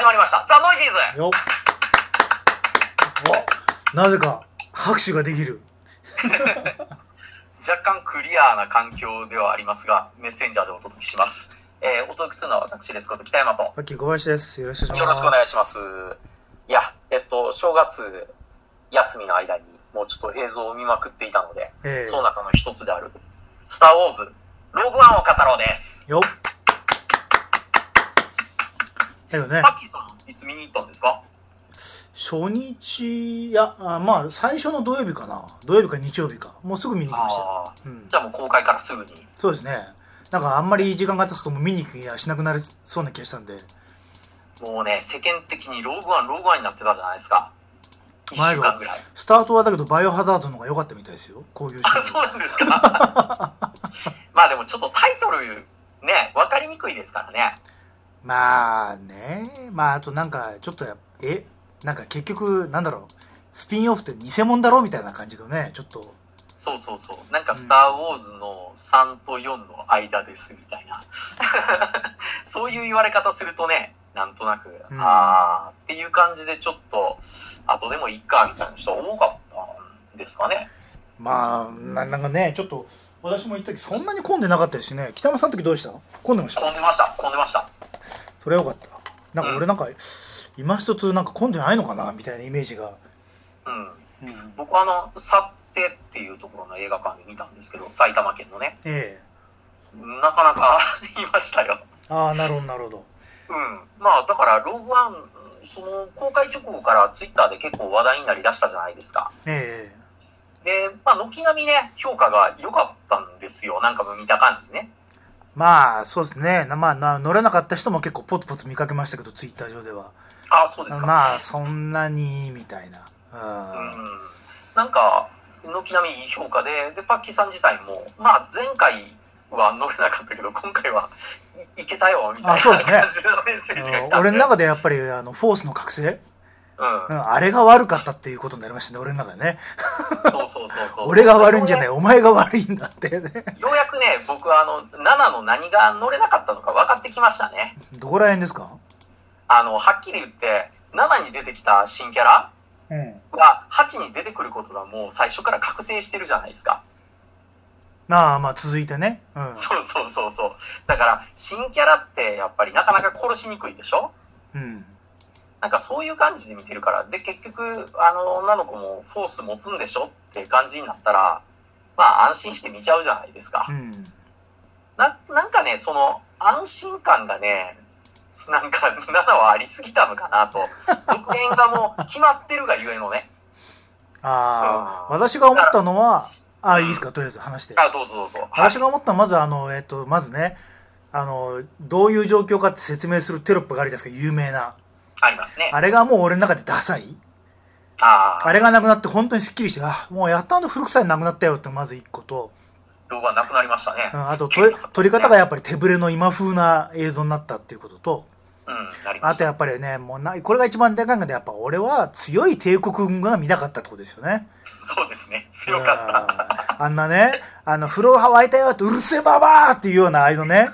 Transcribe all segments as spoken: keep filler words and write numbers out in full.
始まりましたザ・ノイジーズよっおなぜか拍手ができる若干クリアな環境ではありますがメッセンジャーでお届けします、えー、お届けするのは私ですこと北山とさっき小林です。よろしくお願いします。 よろしくお願いします。いやえっと正月休みの間にもうちょっと映像を見まくっていたので、えー、その中の一つであるスターウォーズローグワンを語ろうですよっだよね。 パッキーさんいつ見に行ったんですか？ 初日、いやあまあ最初の土曜日かな、土曜日か日曜日か、もうすぐ見に行きました。 あ、うん、じゃあもう公開からすぐに。 そうですね。なんかあんまり時間が経つともう見に行く気がしなくなりそうな気がしたんで、 もうね世間的にローグワンローグワンになってたじゃないですか。いっしゅうかんぐらいスタートはだけどバイオハザードの方が良かったみたいですよ、興行収入。 あ、そうなんですかまあでもちょっとタイトルね分かりにくいですからね。 まあね、まああとなんかちょっとやえなんか結局なんだろう、スピンオフって偽物だろみたいな感じがね、ちょっと。 そうそうそう、なんかスターウォーズのさんとよんの間ですみたいなそういう言われ方するとね、なんとなく、うん、あーっていう感じでちょっと後でもいいかみたいな人多かったんですかね。 まあ な, なんかねちょっと私も言った時そんなに混んでなかったですしね。北山さんの時どうでした？混んでました？ 混んでました混んでました。 それはよかった。なんか俺なんか、うん、今一つなんか混んでないのかなみたいなイメージが。 うん、うん、僕はあの去ってっていうところの映画館で見たんですけど、埼玉県のね、ええ、なかなかいましたよ。 ああ、なるほどなるほど。 うん、まあだからローグワンその公開直後からツイッターで結構話題になりだしたじゃないですか。ええ、でまあ軒並みね評価が良かったんですよ。なんか見た感じね。 まあそうですね。まあな乗れなかった人も結構ポツポツ見かけましたけど、ツイッター上では。 ああ、そうですか。 まあそんなにみたいな。 うん、なんか軒並みいい評価で、でパッキーさん自体もまあ前回は乗れなかったけど今回はいいけたよみたいな感じのメッセージが来たんで、 俺の中でやっぱりあのフォースの覚醒、うん、あれが悪かったっていうことになりましたね、俺の中でね。 そうそうそうそう俺が悪いんじゃない、お前が悪いんだってね。 ようやくね、僕はあのななの何が乗れなかったのか分かってきましたね。 どこら辺ですか？あのはっきり言ってななに出てきた新キャラがはちに出てくることがもう最初から確定してるじゃないですか。 ああ、まあ続いてね、 うん、そうそうそうそう。だから新キャラってやっぱりなかなか殺しにくいでしょ。うん。なんかそういう感じで見てるから、で結局あの女の子もフォース持つんでしょって感じになったら、まあ安心して見ちゃうじゃないですか。うん、な, なんかねその安心感がね、なんかななはありすぎたのかなと。続編がもう決まってるがゆえのね。 ああ、うん、私が思ったのは、ああ、いいですか、とりあえず話して。 あ、どうぞどうぞ。 私が思ったのはまずあのえっとまずね、あのどういう状況かって説明するテロップがありですか、有名な。 ありますね。 あれがもう俺の中でダサい。ああ。あれがなくなって本当にすっきりして、あ、もうやったんと古臭いなくなったよってまず一個と。 動画なくなりましたね。 うん、あと撮り、撮り方がやっぱり手ぶれの今風な映像になったっていうことと。 うん、なりました。 あとやっぱりね、もうなこれが一番でかいので、やっぱ俺は強い帝国軍が見たかったってことですよね。 そうですね。強かった。 あんなね、あの風呂沸いたよってうるせえばばーっていうようなああいうのね。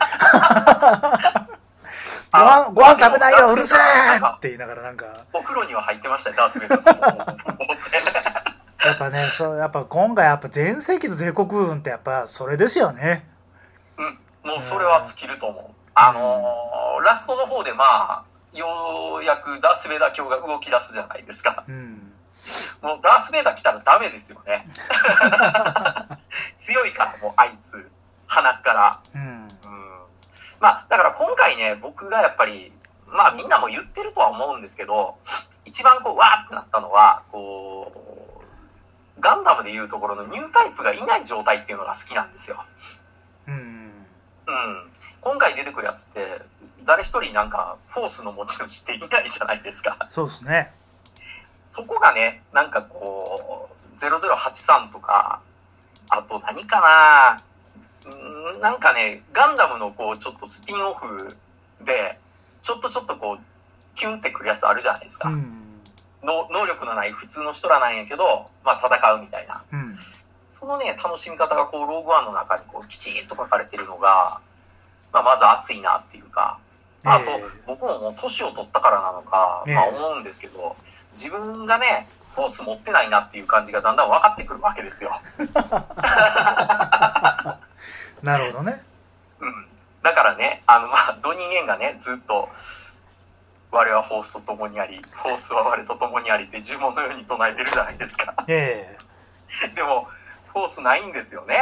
ご飯、ご飯食べないようるせえって言いながらなんか。 お風呂には入ってましたよ、ダースベイダー。 やっぱね、そうやっぱ今回やっぱ全盛期の帝国軍ってやっぱそれですよね。 うん、もうそれは尽きると思う。あのー、ラストの方でまあようやくダースベイダー卿が動き出すじゃないですか。うん、もうダースベイダー来たらダメですよね。強いからもうあいつ鼻から。うん、うん、まあだから今回ね、僕がやっぱりまあみんなも言ってるとは思うんですけど、一番こうわーってなったのはこうガンダムでいうところのニュータイプがいない状態っていうのが好きなんですよ。うん、うん、今回出てくるやつって誰一人なんかフォースの持ち主っていないじゃないですか。 そうですね。 そこがね、なんかこうゼロゼロはちさんとか、あと何かな、んなんかねガンダムのこうちょっとスピンオフでちょっとちょっとこうキュンってくるやつあるじゃないですか。うん、の能力のない普通の人らなんやけど、まあ戦うみたいな。うん、そのね楽しみ方がこうローグワンの中にこうきちっと書かれてるのが、まあ、まず熱いなっていうか、 あと、僕ももう年を取ったからなのか、まあ思うんですけど、自分がね、フォース持ってないなっていう感じがだんだん分かってくるわけですよ。 なるほどね。 うん。だからね、あの、まあ、ドニー・イエンがね、ずっと、我はフォースと共にあり、フォースは我と共にありって呪文のように唱えてるじゃないですか。 ええ。でも、フォースないんですよね。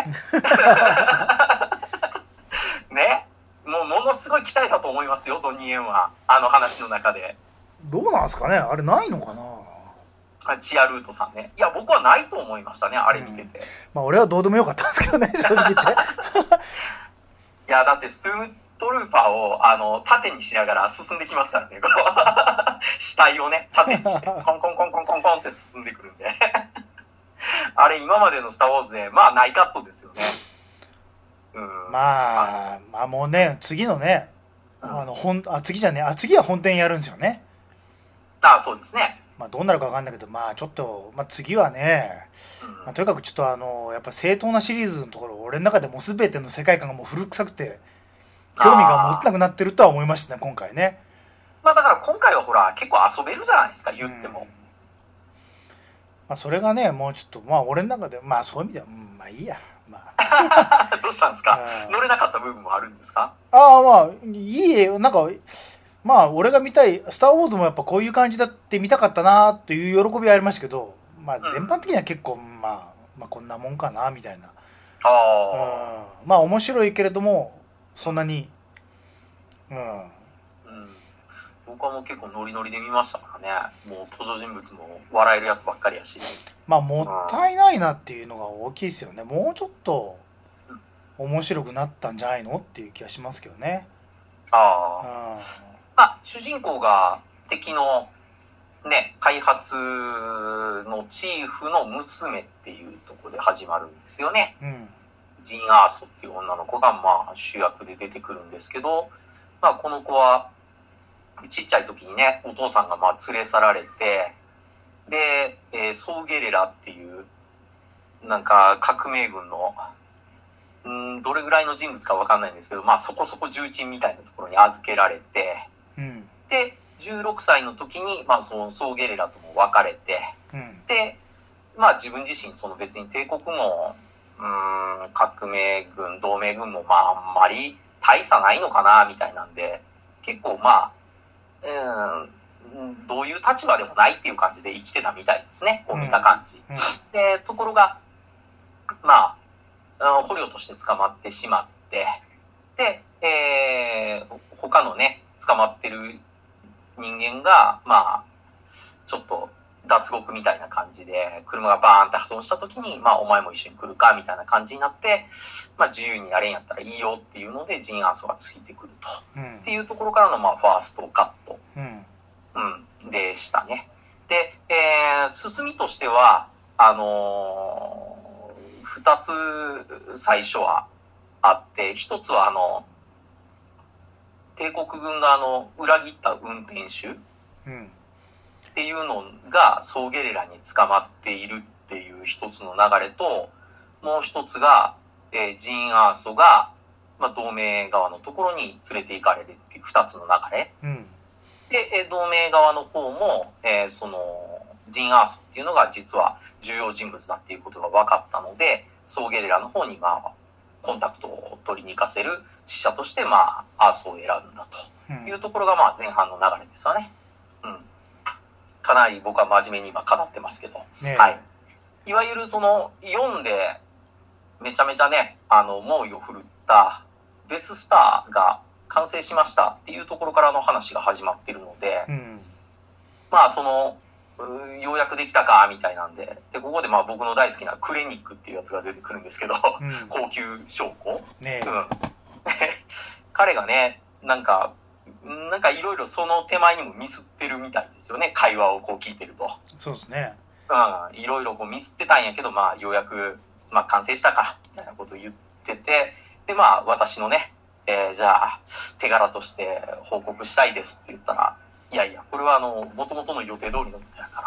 ね。もうものすごい期待だと思いますよ、ドニー・イエンは。あの話の中で。 どうなんですかね、あれないのかな。 チアルートさんね。いや、僕はないと思いましたね、あれ見てて。うん、 まあ、俺はどうでもよかったんですけどね、正直言って。 いや、だって、ストゥートルーパーを、あの、縦にしながら進んできますからね、こう。死体をね、縦にして、コンコンコンコンコンコンって進んでくるんで。あれ、今までのスター・ウォーズで、まあ、ナイカットですよね。 うん、まあ、まあもうね、次のね、あの本あ次じゃねあ次は本店やるんですよね。 ああ、そうですね。 まあどうなるか分かんないけど、まあちょっと、まあ、次はね、うんまあ、とにかくちょっとあのやっぱ正当なシリーズのところ、俺の中でもう全ての世界観がもう古臭くて興味が持ってなくなってるとは思いましたね、今回ね。 まあだから今回はほら結構遊べるじゃないですか、言っても。うん、 まあそれがね、もうちょっとまあ俺の中でまあそういう意味では、うん、まあいいや。まあ、どうしたんですか？乗れなかった部分もあるんですか？ ああ、まあいい絵、なんかまあ俺が見たいスター・ウォーズもやっぱこういう感じだって見たかったなという喜びはありましたけど、まあ全般的には結構、うん、まあ、まあこんなもんかなみたいな。あ、うん、まあ面白いけれどもそんなに、うん、うん、 僕はもう結構ノリノリで見ましたからね。もう登場人物も笑えるやつばっかりやし。 まあもったいないなっていうのが大きいですよね。もうちょっと面白くなったんじゃないのっていう気がしますけどね。 ああ、うん、まあ主人公が敵のね開発のチーフの娘っていうところで始まるんですよね。うん、ジン・アーソっていう女の子がまあ主役で出てくるんですけど、まあこの子はちっちゃい時にね、お父さんがまあ連れ去られて、で、えー、ソーゲレラっていう、なんか革命軍の、んどれぐらいの人物かわかんないんですけど、まあそこそこ重鎮みたいなところに預けられて、うん、で、じゅうろくさいの時に、まあそのソーゲレラとも別れて、うん、で、まあ自分自身その別に帝国も、うーん、革命軍、同盟軍もまああんまり大差ないのかな、みたいなんで、結構まあ、うん、どういう立場でもないっていう感じで生きてたみたいですね、こう見た感じ。うんうん、で、ところが、まあ、捕虜として捕まってしまって、で、えー、他のね、捕まってる人間が、まあ、ちょっと脱獄みたいな感じで、車がバーンって破損した時に、まあ、お前も一緒に来るか、みたいな感じになって、まあ、自由になれんやったらいいよっていうので、ジン・アーソがついてくると。うん、っていうところからの、まあ、ファーストカット。うん。うん。でしたね。で、えー、進みとしては、あのー、二つ最初はあって、一つは、あの、帝国軍が、あの、裏切った運転手。うん。っていうのがソーゲレラに捕まっているっていう一つの流れと、もう一つが、えー、ジン・アーソが、まあ、同盟側のところに連れて行かれるっていう二つの流れ、うん、で、えー、同盟側の方も、えー、そのジン・アーソっていうのが実は重要人物だっていうことが分かったので、ソーゲレラの方にまあコンタクトを取りに行かせる使者としてまあアーソを選ぶんだというところがまあ前半の流れですよね。うん。かなり僕は真面目に今語ってますけど、ね、はい。いわゆるその読んでめちゃめちゃね、あの猛威を振るったデススターが完成しましたっていうところからの話が始まっているので、うん、まあそのようやくできたかみたいなんで、でここでまあ僕の大好きなクレニックっていうやつが出てくるんですけど、うん、高級将校、ね、うん、彼がね、なんかなんかいろいろその手前にもミスってるみたいですよね、会話をこう聞いてると。 そうですね。 うん、いろいろこうミスってたんやけど、まあようやく、まあ、完成したかみたいなことを言ってて、でまあ私のね、えー、じゃあ手柄として報告したいですって言ったら、いやいやこれはあの元々の予定通りのことやから、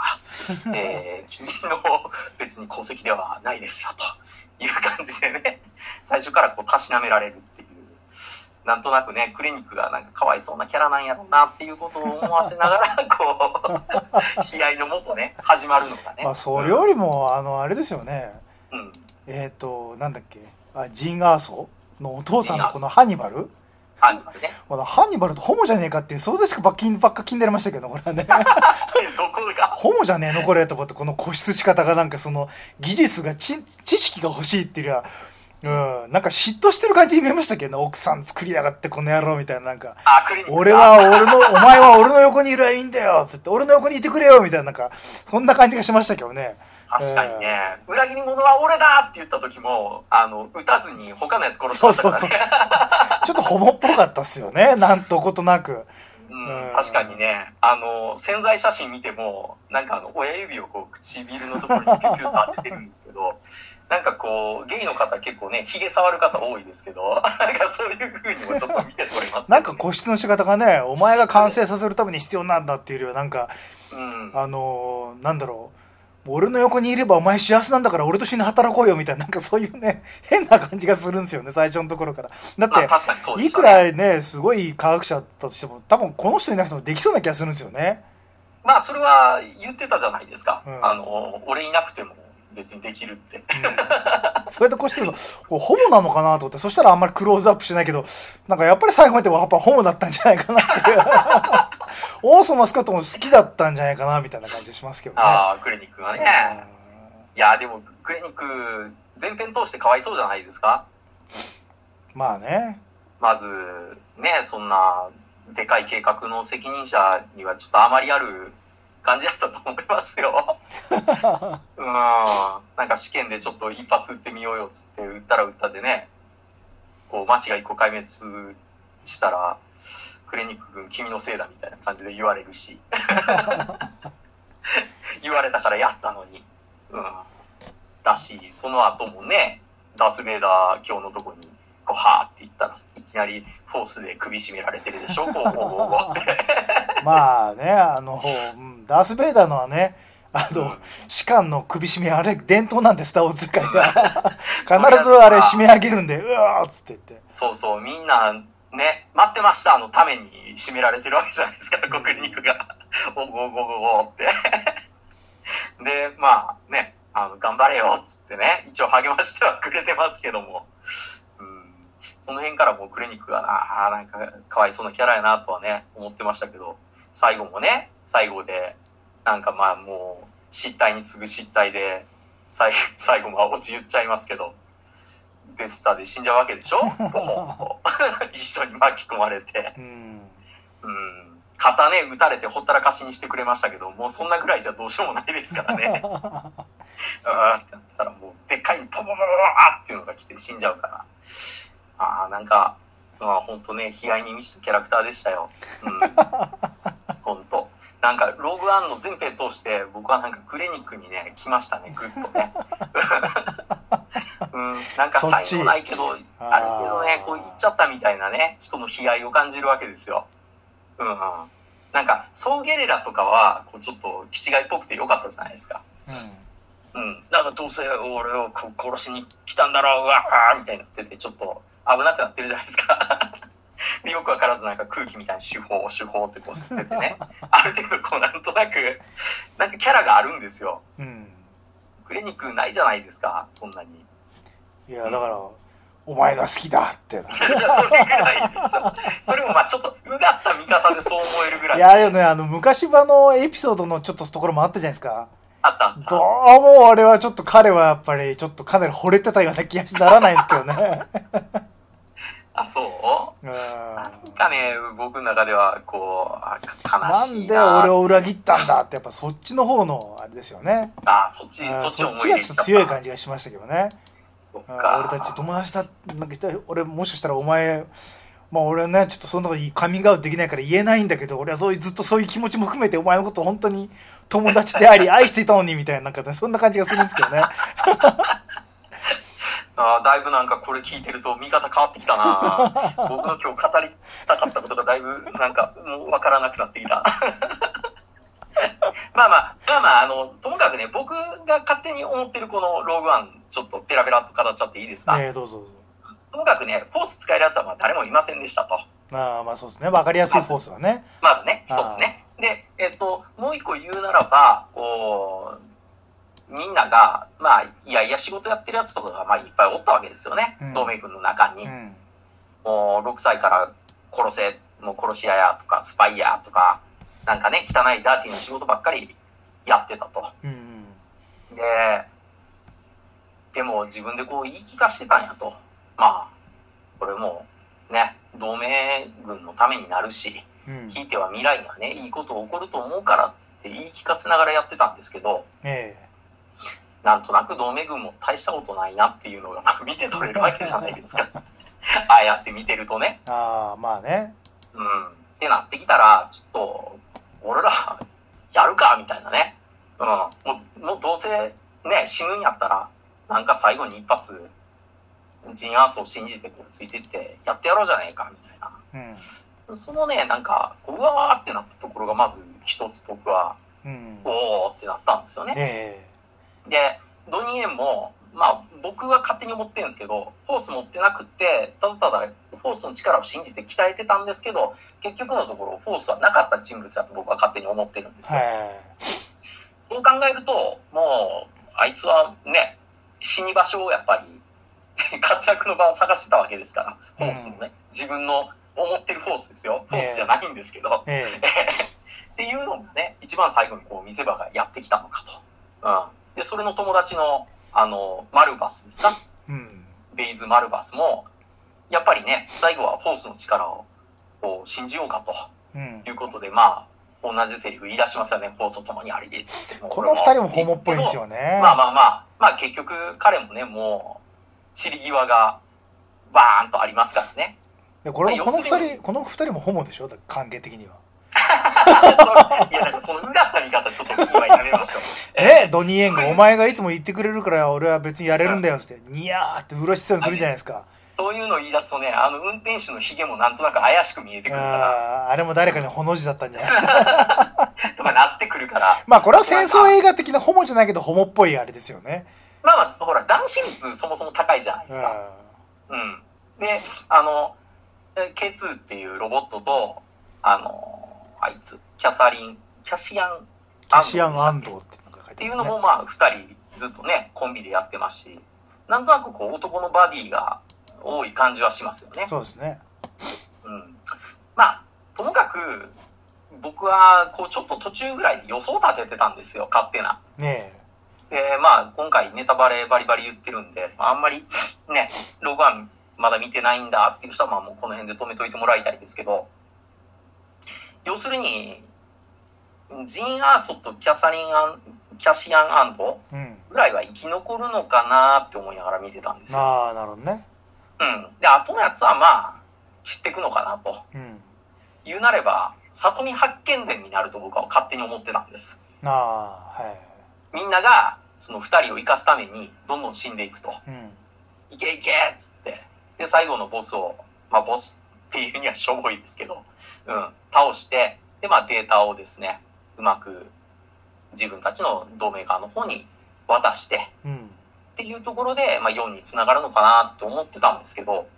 えー、君の別に功績ではないですよという感じでね、最初からこうたしなめられるっていうなんとなくね、クリニックがなんかかわいそうなキャラなんやろうなっていうことを思わせながら、こう、悲哀のもとね、始まるのがね。 まあ、それよりも、あの、あれですよね。 うん。 えっ、ー、と、なんだっけ、あ、ジン・アーソーのお父さんのこのハンニバルハンニバルね。 ハンニバルとホモじゃねえかっていう、そうですかばっかばっか気になりましたけど、これはね。どこがホモじゃねえのこれと思って、この固執し方がなんかその、技術がち、知識が欲しいっていうよりは、うん、なんか嫉妬してる感じに見えましたけどね、奥さん作りやがってこの野郎みたいな、なんか、 あ、クリニック俺は俺の、お前は俺の横にいるらいいんだよつって、俺の横にいてくれよみたいな、なんか、そんな感じがしましたけどね。 確かにね、えー、裏切り者は俺だって言った時も、あの、撃たずに他のやつ殺しましたからね。そうそうそうちょっとホモっぽかったっすよね、なんとことなく。 うん、確かにね、あの、潜在写真見ても、なんかあの、親指をこう、唇のところにピュピュッと当ててるんですけど、なんかこう、ゲイの方結構ね、髭触る方多いですけど、なんかそういう風にもちょっと見て取れます、ね、 なんか個室の仕方がね、お前が完成させるために必要なんだっていうよりは、なんか、 うん、 あの、なんだろう、俺の横にいればお前幸せなんだから俺と一緒に働こうよみたいな、なんかそういうね、変な感じがするんですよね、最初のところから。だって、まあね、いくらね、すごい科学者だったとしても、多分この人いなくてもできそうな気がするんですよね。 まあ、それは言ってたじゃないですか。うん、あの、俺いなくても別にできるって。うん、 それでこうしてると、こうホモなのかなと思って、そしたらあんまりクローズアップしないけど、なんかやっぱり最後までやっぱホモだったんじゃないかなっていう。オーソマスカットも好きだったんじゃないかなみたいな感じしますけどね。 ああ、クリニックがね。いや、でもクリニック全編通してかわいそうじゃないですか。 まあね。まず、ね、そんなでかい計画の責任者にはちょっとあまりある感じだったと思いますよ。うん。なんか試験でちょっと一発撃ってみようよっつって撃ったら撃ったでね、こう街が一個壊滅したら、クリニック君君のせいだみたいな感じで言われるし言われたからやったのに、うん、だし、その後もね、ダース・ベイダー今日のとこにこうはーって言ったらいきなりフォースで首絞められてるでしょ、こうゴーゴーゴーってまあね、あのダース・ベイダーのはね、あの、うん、士官の首絞めあれ伝統なんで、スター・ウォーズ界では必ずあれ締め上げるんで、うわーっつって言って、そうそう、みんなね、待ってましたのために締められてるわけじゃないですか、クリニックが。おごおごおごって。で、まあね、あの、頑張れよっつってね、一応励ましてはくれてますけども、うん、その辺からもうクリニックがな、あなんかかわいそうなキャラやなとはね、思ってましたけど、最後もね、最後で、なんかまあもう、失態に次ぐ失態で、最最後は落ち言っちゃいますけど、デスターで死んじゃうわけでしょボホンと一緒に巻き込まれて、うん、うん、肩ね打たれてほったらかしにしてくれましたけど、もうそんなぐらいじゃどうしようもないですからねあーってなったらもうでっかいポポポポあっていうのが来て死んじゃうから、ああなんかまあ本当ね悲哀に満ちたキャラクターでしたよ、うん、本当なんかローグワンの全編通して僕はなんかクリニックにね来ましたね、グッとねうん、なんか才能ないけどあるけどねこう言っちゃったみたいなね人の悲哀を感じるわけですよ、うん、なんかソーゲレラとかはこうちょっと気違いっぽくてよかったじゃないですか、うん、うん、なんかどうせ俺をこう殺しに来たんだろううわーみたいになっててちょっと危なくなってるじゃないですかでよくわからずなんか空気みたいに手法手法ってこう吸っててねある程度こうなんとなくなんかキャラがあるんですよ、うん、クリニックないじゃないですかそんなに。 いやだから、うん、お前が好きだっていやそれぐらいでしょそれもまあちょっとうがった見方でそう思えるぐらい。 いやでもねあの昔場のエピソードのちょっとところもあったじゃないですか。 あったあった。 どうも俺はちょっと彼はやっぱりちょっとかなり惚れてたような気がしてならないんですけどねあそう、うん、なんかね僕の中ではこう悲しいななんで俺を裏切ったんだってやっぱそっちの方のあれですよね。 あそっちそっち思い出しちゃった。そっちが強い感じがしましたけどね。 そっか俺たち友達だなんか俺もしかしたらお前まあ俺はねちょっとそんなことカミングアウトできないから言えないんだけど俺はそういうずっとそういう気持ちも含めてお前のことを本当に友達であり愛していたのにみたいななんか、ね、そんな感じがするんですけどねあだいぶなんかこれ聞いてると見方変わってきたな僕の今日語りたかったことがだいぶなんかもう分からなくなってきたまあまあまあまああのともかくね僕が勝手に思ってるこのローグワンちょっとペラペラと語っちゃっていいですか。 ねえどうぞどうぞ。 ともかくね、フォース使えるやつはまあ誰もいませんでしたと。 ああ、まあそうですね。わかりやすいフォースはね。 まず、まずね、一つね。で、えっと、もう一個言うならば、こう、みんなが、まあ、いやいや仕事やってるやつとかが、まあ、いっぱいおったわけですよね。うん、同盟軍の中に。うん、もう、ろくさいから殺せ、もう殺し屋やとか、スパイやとか、なんかね、汚いダーティーな仕事ばっかりやってたと。うん、で、でも自分でこう言い聞かしてたんやと。まあ、これもね、同盟軍のためになるし、うん、ひいては未来にはね、いいこと起こると思うからっつって言い聞かせながらやってたんですけど、ええ、なんとなく同盟軍も大したことないなっていうのが見て取れるわけじゃないですか。ああやって見てるとね。 ああ、まあね。 うん。ってなってきたら、ちょっと、俺ら、やるかみたいなね。うん。もう、もうどうせね、死ぬんやったら、なんか最後に一発、ジンアースを信じてこうついてってやってやろうじゃねえかみたいな、うん、そのねなんかうわーってなったところがまず一つ僕は、うん、おーってなったんですよね、えー、でドニーエンもまあ僕は勝手に思ってるんですけどフォース持ってなくってただただフォースの力を信じて鍛えてたんですけど結局のところフォースはなかった人物だと僕は勝手に思ってるんですよ、えー、そう考えるともうあいつはね死に場所をやっぱり活躍の場を探してたわけですから、フォースのね、うん、自分の思ってるフォースですよ、フォースじゃないんですけど、えー、っていうのがね、一番最後にこう見せ場がやってきたのかと。うん、で、それの友達の、あの、マルバスですか、うん、ベイズ・マルバスも、やっぱりね、最後はフォースの力をこう信じようかと、うん、いうことで、まあ、同じセリフ言い出しますよね、フォースと共にありでっつって。 この二人もホモっぽいんですよね。 まあまあまあ、まあ結局彼もね、もう、散り際がバーンとありますからね。 これもこの二人、この二人もホモでしょ、関係的には。 いや、なんかこのうがった見方ちょっと今やめましょう。 ね、ドニーエンがお前がいつも言ってくれるから俺は別にやれるんだよって、ニヤーってうろしそうにするじゃないですか。 そういうのを言い出すとね、あの運転手のヒゲもなんとなく怪しく見えてくるから。 あ, あれも誰かにホの字だったんじゃないとかなってくるから。 まあこれは戦争映画的なホモじゃないけどホモっぽいあれですよね。 まあまあ、ほら、男子率そもそも高いじゃないですか。うん。で、あの、ケーツー っていうロボットと、あの、あいつ、キャサリン、キャシアン・キャシアン・アンドってなんか書いてますね。っていうのも、まあ、二人ずっとね、コンビでやってますし、なんとなくこう、男のバディが多い感じはしますよね。 そうですね。 うん。まあ、ともかく、僕は、こう、ちょっと途中ぐらい予想立ててたんですよ、勝手な。ねえ。で、まあ、今回ネタバレバリバリ言ってるんで、あんまりね、ログワンまだ見てないんだっていう人は、まあもうこの辺で止めといてもらいたいですけど、要するに、ジン・アーソとキャサリン・アン、キャシアン・アンドぐらいは生き残るのかなって思いながら見てたんですよ。 ああ、なるほどね。 うん。で、後のやつはまあ、散ってくのかなと。うん、言うなれば、里見八犬伝になると僕は勝手に思ってたんです。 ああ、はい。 みんながその二人を生かすためにどんどん死んでいくと、うん、いけいけっつってで最後のボスをまあボスっていうにはしょぼいですけど、うん、倒してでまあデータをですねうまく自分たちの同盟側の方に渡して、うん、っていうところで、まあ、よんにつながるのかなって思ってたんですけど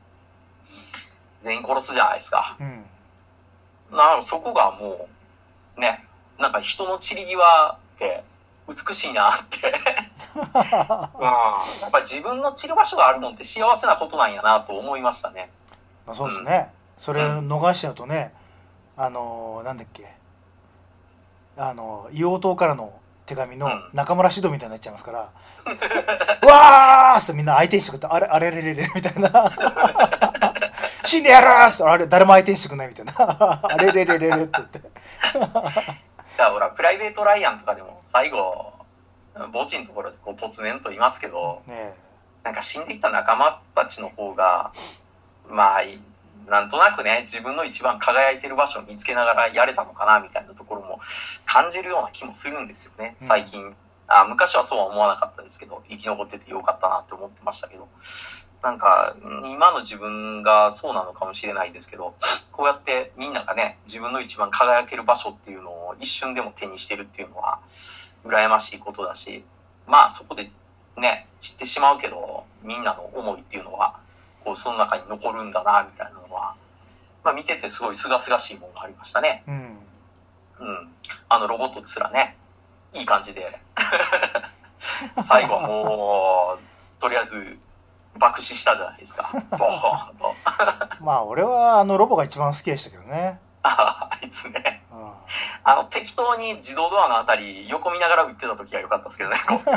全員殺すじゃないですか、うん、なそこがもうねなんか人の散り際って美しいなってうん、やっぱり自分の散る場所があるのって幸せなことなんやなと思いましたね。 まあ、そうですね、うん、それを逃しちゃうとね、あのー、なんだっけあの硫黄島からの手紙の中村獅童みたいになっちゃいますから、うん、うわーってみんな相手にしてくれてあれあれれれれみたいな死んでやるーってあれ誰も相手にしてくれないみたいなあれれれれれって言ってだからほらプライベート・ライアンとかでも最後墓地のところでこうポツネンと言いますけど、ね、なんか死んでいった仲間たちの方がまあなんとなくね自分の一番輝いてる場所を見つけながらやれたのかなみたいなところも感じるような気もするんですよね最近、うん、あ昔はそうは思わなかったですけど生き残っててよかったなって思ってましたけどなんか今の自分がそうなのかもしれないですけどこうやってみんながね自分の一番輝ける場所っていうのを一瞬でも手にしてるっていうのは羨ましいことだしまあそこでね散ってしまうけどみんなの思いっていうのはこうその中に残るんだなみたいなのは、まあ、見ててすごい清々しいものがありましたね。うん、うん、あのロボットですらねいい感じで最後はもうとりあえず爆死したじゃないですか。ボーンとまあ俺はあのロボが一番好きでしたけどね。 あいつね、うん、あの適当に自動ドアのあたり横見ながら撃ってた時が良かったですけどね。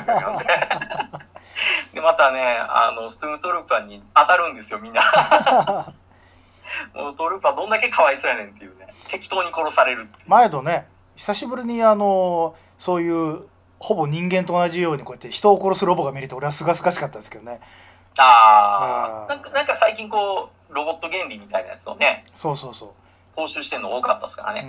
でまたねあのストゥームトルーパーに当たるんですよみんな。もうトルーパーどんだけかわいそうやねんっていうね、適当に殺されるっていう。 前とね久しぶりにあのそういうほぼ人間と同じようにこうやって人を殺すロボが見れて俺はすがすがしかったですけどね。 ああ、なんかなんか最近こうロボット原理みたいなやつをね、 そうそうそう踏襲してるの多かったですからね。うん、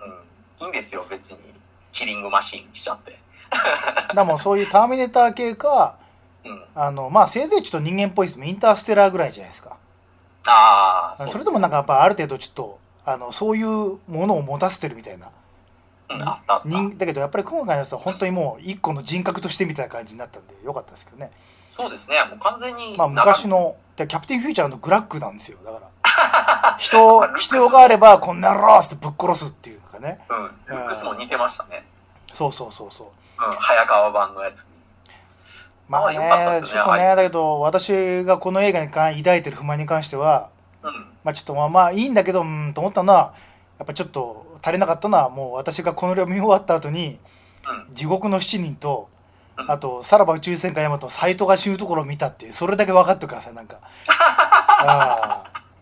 うん、いいんですよ別にキリングマシーンにしちゃって。 だもうそういうターミネーター系か、うん、あのまあせいぜいちょっと人間っぽいですねインターステラーぐらいじゃないですか。 ああ、 それともなんかやっぱある程度ちょっとあのそういうものを持たせてるみたいな。 うん、あったあった。 人だけどやっぱり今回のやつは本当にもう一個の人格としてみたいな感じになったんでよかったですけどね。 そうですね、もう完全にまあ昔のキャプテンフューチャーのグラックなんですよ。だから人必要があればこんなロースってぶっ殺すっていうかね。 うん、ルックスも似てましたね。 そうそうそうそう。 うん、早川版のやつに。 まあね、ああねちょっとね、だけど私がこの映画に抱いてる不満に関しては、うん、まあちょっとまあまあいいんだけど、うんと思ったのはやっぱちょっと足りなかったのはもう私がこの映画見終わった後に、うん、地獄の七人とあとさらば宇宙戦艦ヤマトサイトが死ぬところを見たっていうそれだけ分かってくださいなんか。あ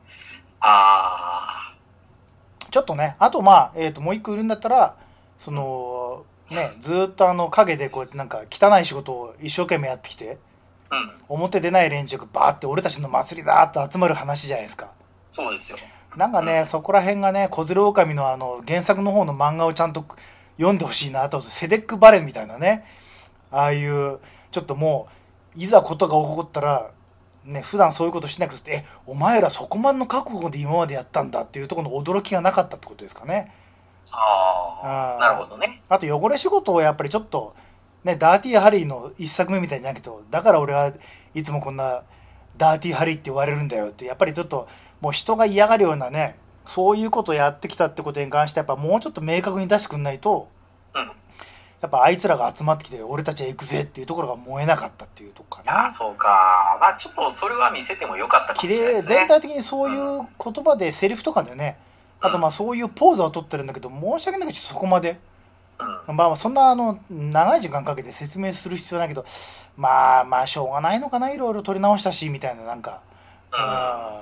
あちょっとねあとまあ、えー、ともう一個いるんだったらそのねずっとあの陰でこうやってなんか汚い仕事を一生懸命やってきて、うん、表出ない連中がバーって俺たちの祭りだーって集まる話じゃないですか。 そうですよ。 なんかね、うん、そこら辺がね小鶴狼のあの原作の方の漫画をちゃんと読んでほしいな。あとセデック・バレンみたいなねああいうちょっともういざことが起こったらね普段そういうことしなくてえお前らそこまでの覚悟で今までやったんだっていうところの驚きがなかったってことですかね。 ああなるほどね。 あと汚れ仕事をやっぱりちょっとねダーティーハリーの一作目みたいじゃなくてだから俺はいつもこんなダーティーハリーって言われるんだよってやっぱりちょっともう人が嫌がるようなねそういうことをやってきたってことに関してやっぱもうちょっと明確に出してくんないと、うん、やっぱあいつらが集まってきて俺たちは行くぜっていうところが燃えなかったっていうところかな。 ああそうか。まあちょっとそれは見せてもよかったかもしれないですね。 全体的にそういう言葉でセリフとかでね、うん、あとまあそういうポーズを取ってるんだけど申し訳ないけどそこまで、うん、まあそんなあの長い時間かけて説明する必要ないけどまあまあしょうがないのかないろいろ取り直したしみたいななんか、うん、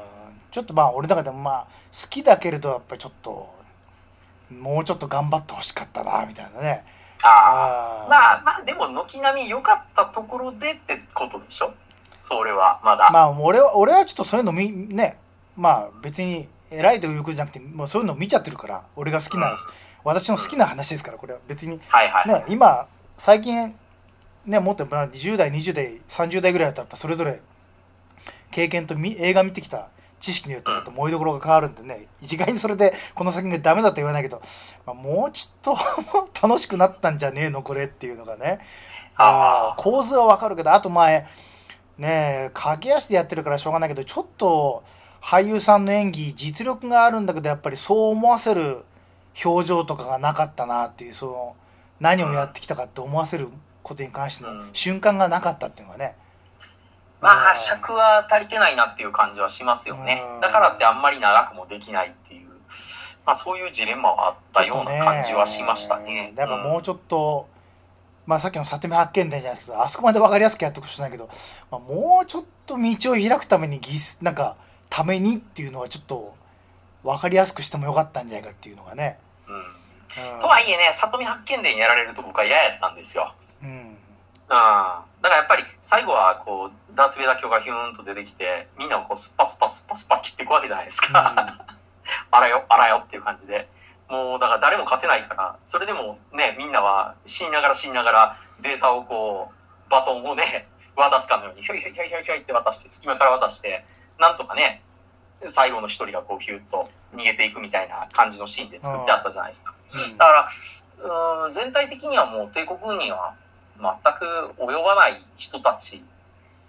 ちょっとまあ俺の中でもまあ好きだけれどやっぱりちょっともうちょっと頑張ってほしかったなみたいなね。 ああまあまあでも軒並み良かったところでってことでしょそれはまだ。 まあ俺は俺はちょっとそういうのみねまあ別に偉いということじゃなくてもうそういうの見ちゃってるから俺が好きな、うん、私の好きな話ですからこれは別に、 はいはいね、今最近ねもっとじゅう代にじゅう代さんじゅう代ぐらいだとやっぱそれぞれ経験と映画見てきた知識によって燃えどころが変わるんでね一概にそれでこの作品がダメだと言わないけど、まあ、もうちょっと楽しくなったんじゃねえのこれっていうのがねあ構図はわかるけどあと前ね駆け足でやってるからしょうがないけどちょっと俳優さんの演技実力があるんだけどやっぱりそう思わせる表情とかがなかったなっていうその何をやってきたかって思わせることに関しての瞬間がなかったっていうのがねまあ尺は足りてないなっていう感じはしますよね。だからってあんまり長くもできないっていう、まあ、そういうジレンマはあったような感じはしましたね。 だからもうちょっと、うん、まあさっきの里見八犬伝じゃないですけどあそこまで分かりやすくやってほしくないけど、まあ、もうちょっと道を開くためにギスなんかためにっていうのはちょっと分かりやすくしてもよかったんじゃないかっていうのがね。 うんうん、とはいえね里見八犬伝やられると僕は嫌やったんですよ。うん。あだからやっぱり最後はこうダース・ベイダー卿がヒューンと出てきてみんなをこうスッパスパスパスパ切っていくわけじゃないですか、うん、あらよあらよっていう感じでもうだから誰も勝てないからそれでもねみんなは死にながら死にながらデータをこうバトンをね渡すかのようにヒョイヒョイヒョイヒョイヒョイって渡して隙間から渡してなんとかね最後の一人がこうヒューッと逃げていくみたいな感じのシーンで作ってあったじゃないですか、うん、だからうーん全体的にはもう帝国軍には全く及ばない人たち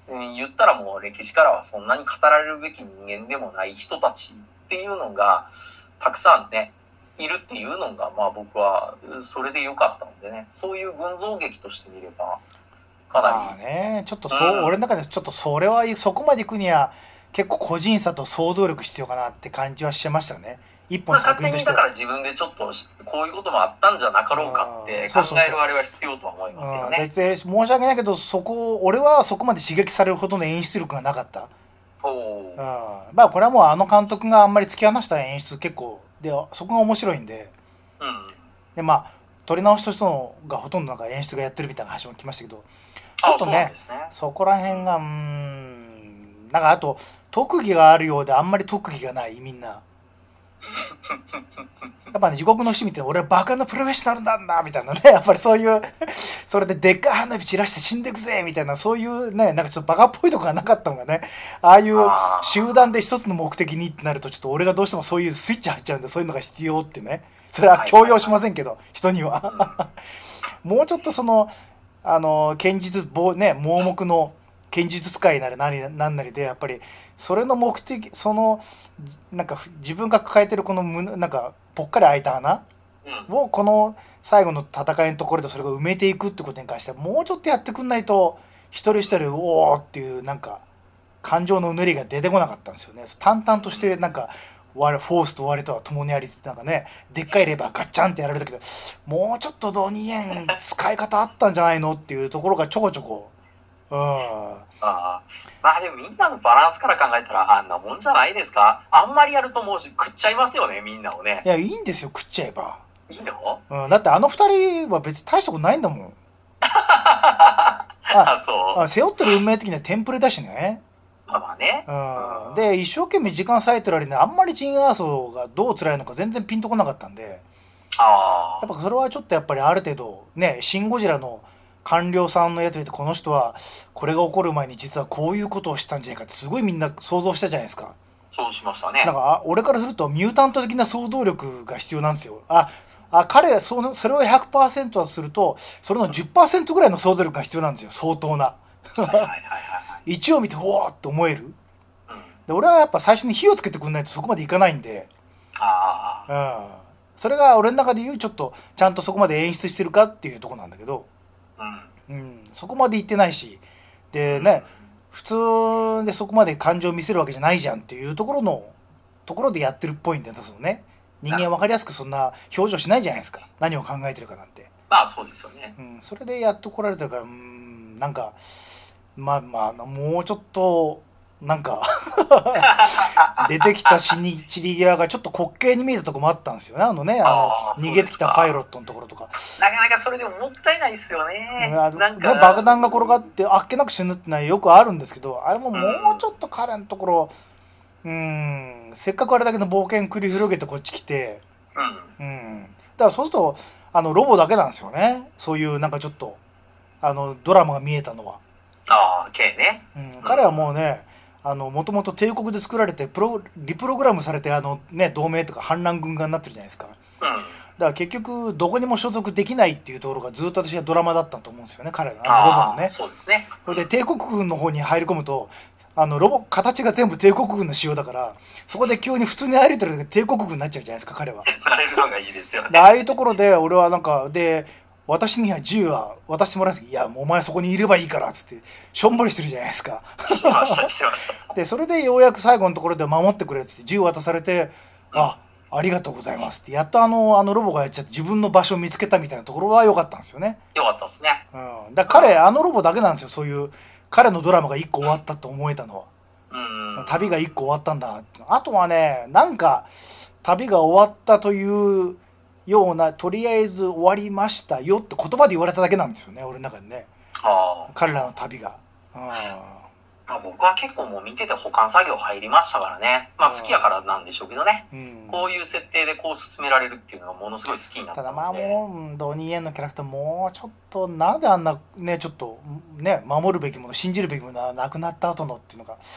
言ったらもう歴史からはそんなに語られるべき人間でもない人たちっていうのがたくさんねいるっていうのが、まあ僕はそれで良かったのでね、そういう群像劇として見ればかなり、 まあね、ちょっとそう、うん、俺の中でちょっとそれはそこまで行くには結構個人差と想像力必要かなって感じはしてましたね。一本の作品としては。 勝手にだから自分でちょっとこういうこともあったんじゃなかろうかって考えるあれは必要とは思いますよね。 で申し訳ないけど、そこ俺はそこまで刺激されるほどの演出力がなかった。お、うん、まあこれはもうあの監督があんまり突き放した演出結構で、そこが面白いんで、うん、でまあ撮り直しと人のがほとんどなんか演出がやってるみたいな話も来ましたけど、ちょっと ね, そ, ねそこら辺がうーんなんかあと特技があるようであんまり特技がないみんな。やっぱね、地獄の伏見って俺はバカなプロフェッショナルなんだみたいなね、やっぱりそういうそれででっかい花火散らして死んでくぜみたいな、そういうね、なんかちょっとバカっぽいとこがなかったのがね、ああいう集団で一つの目的にってなるとちょっと俺がどうしてもそういうスイッチ入っちゃうんで、そういうのが必要ってね、それは強要しませんけど、人にはもうちょっとそのあの剣術ね、盲目の剣術使いなり何何なりでやっぱりそれの目的、そのなんか自分が抱えてるこの胸なんかぽっかり開いた穴をこの最後の戦いのところでそれが埋めていくってことに関してはもうちょっとやってくんないと一人一人おおっていうなんか感情のうねりが出てこなかったんですよね。淡々としてなんかフォースと我とは共にありってなんかね、でっかいレバーガッチャンってやられたけど、もうちょっとドニーエン使い方あったんじゃないのっていうところがちょこちょこ、うん、 ああ、まあでもみんなのバランスから考えたらあんなもんじゃないですか。あんまりやるともう食っちゃいますよね、みんなをね。 いやいいんですよ、食っちゃえばいいの、 うん、だってあの二人は別に大したことないんだもんああ、そうあ背負ってる運命的にはテンプレだしね。 まあまあね、 うん、で一生懸命時間割いてる割にあんまりジン・アーソーがどう辛いのか全然ピンとこなかったんで、あやっぱそれはちょっとやっぱりある程度ね、シン・ゴジラの官僚さんのやつ見てこの人はこれが起こる前に実はこういうことをしたんじゃないかってすごいみんな想像したじゃないですか。 そうしましたね。 なんか俺からするとミュータント的な想像力が必要なんですよ。ああ彼らそのそれを ひゃくパーセント とするとそれの じゅっパーセント ぐらいの想像力が必要なんですよ、相当な。いちを見ておーって思える、うん、で俺はやっぱ最初に火をつけてくんないとそこまでいかないんで、あ、うん、それが俺の中で言うちょっとちゃんとそこまで演出してるかっていうところなんだけど、うんうん、そこまで言ってないしでね、普通でそこまで感情を見せるわけじゃないじゃんっていうところのところでやってるっぽいんですよね。人間分かりやすくそんな表情しないじゃないですか、何を考えてるかなんて。 まあそうですよね、 うん、それでやっと来られたから、うーんなんかまあまあもうちょっとなんか出てきた死に散り際がちょっと滑稽に見えたとこもあったんですよね。あのね、あの逃げてきたパイロットのところとかなかなかそれでももったいないですよね。 なんかね、爆弾が転がってあっけなく死ぬってのはよくあるんですけど、あれももうちょっと彼のところ、うーんせっかくあれだけの冒険繰り広げてこっち来て、うん、うん、だからそうするとあのロボだけなんですよね、そういうなんかちょっとあのドラマが見えたのは。 ああ、K ね、 うん、彼はもうね、あのもともと帝国で作られてプロリプログラムされてあの、ね、同盟とか反乱軍側になってるじゃないですか、うん、だから結局どこにも所属できないっていうところがずっと私はドラマだったと思うんですよね、彼のあのロボのね。 そうですね、 それで帝国軍の方に入り込むとあのロボ形が全部帝国軍の仕様だからそこで急に普通に歩いてるだけ帝国軍になっちゃうじゃないですか、彼は。 なれるのがいいですよね。 でああいうところで俺はなんかで私には銃は渡してもらうんですけど、いやもうお前そこにいればいいからっつってしょんぼりしてるじゃないですか。 してましたしてましたでそれでようやく最後のところで守ってくれっつって銃渡されて、うん、あありがとうございますってやっとあのあのロボがやっちゃって自分の場所を見つけたみたいなところは良かったんですよね。 良かったですね、 うん、だから彼あのロボだけなんですよ、そういう彼のドラマがいっこ終わったと思えたのは。うん、旅がいっこ終わったんだ。あとはね、なんか旅が終わったというような、とりあえず終わりましたよって言葉で言われただけなんですよね、俺の中でね。あ彼らの旅が。あまあ、僕は結構もう見てて保管作業入りましたからね。まあ好きやからなんでしょうけどね、うん、こういう設定でこう進められるっていうのがものすごい好きになったので。ただまあもうドニー・イエンのキャラクターもうちょっとなぜあんなねちょっとね守るべきもの信じるべきものがなくなった後のっていうのが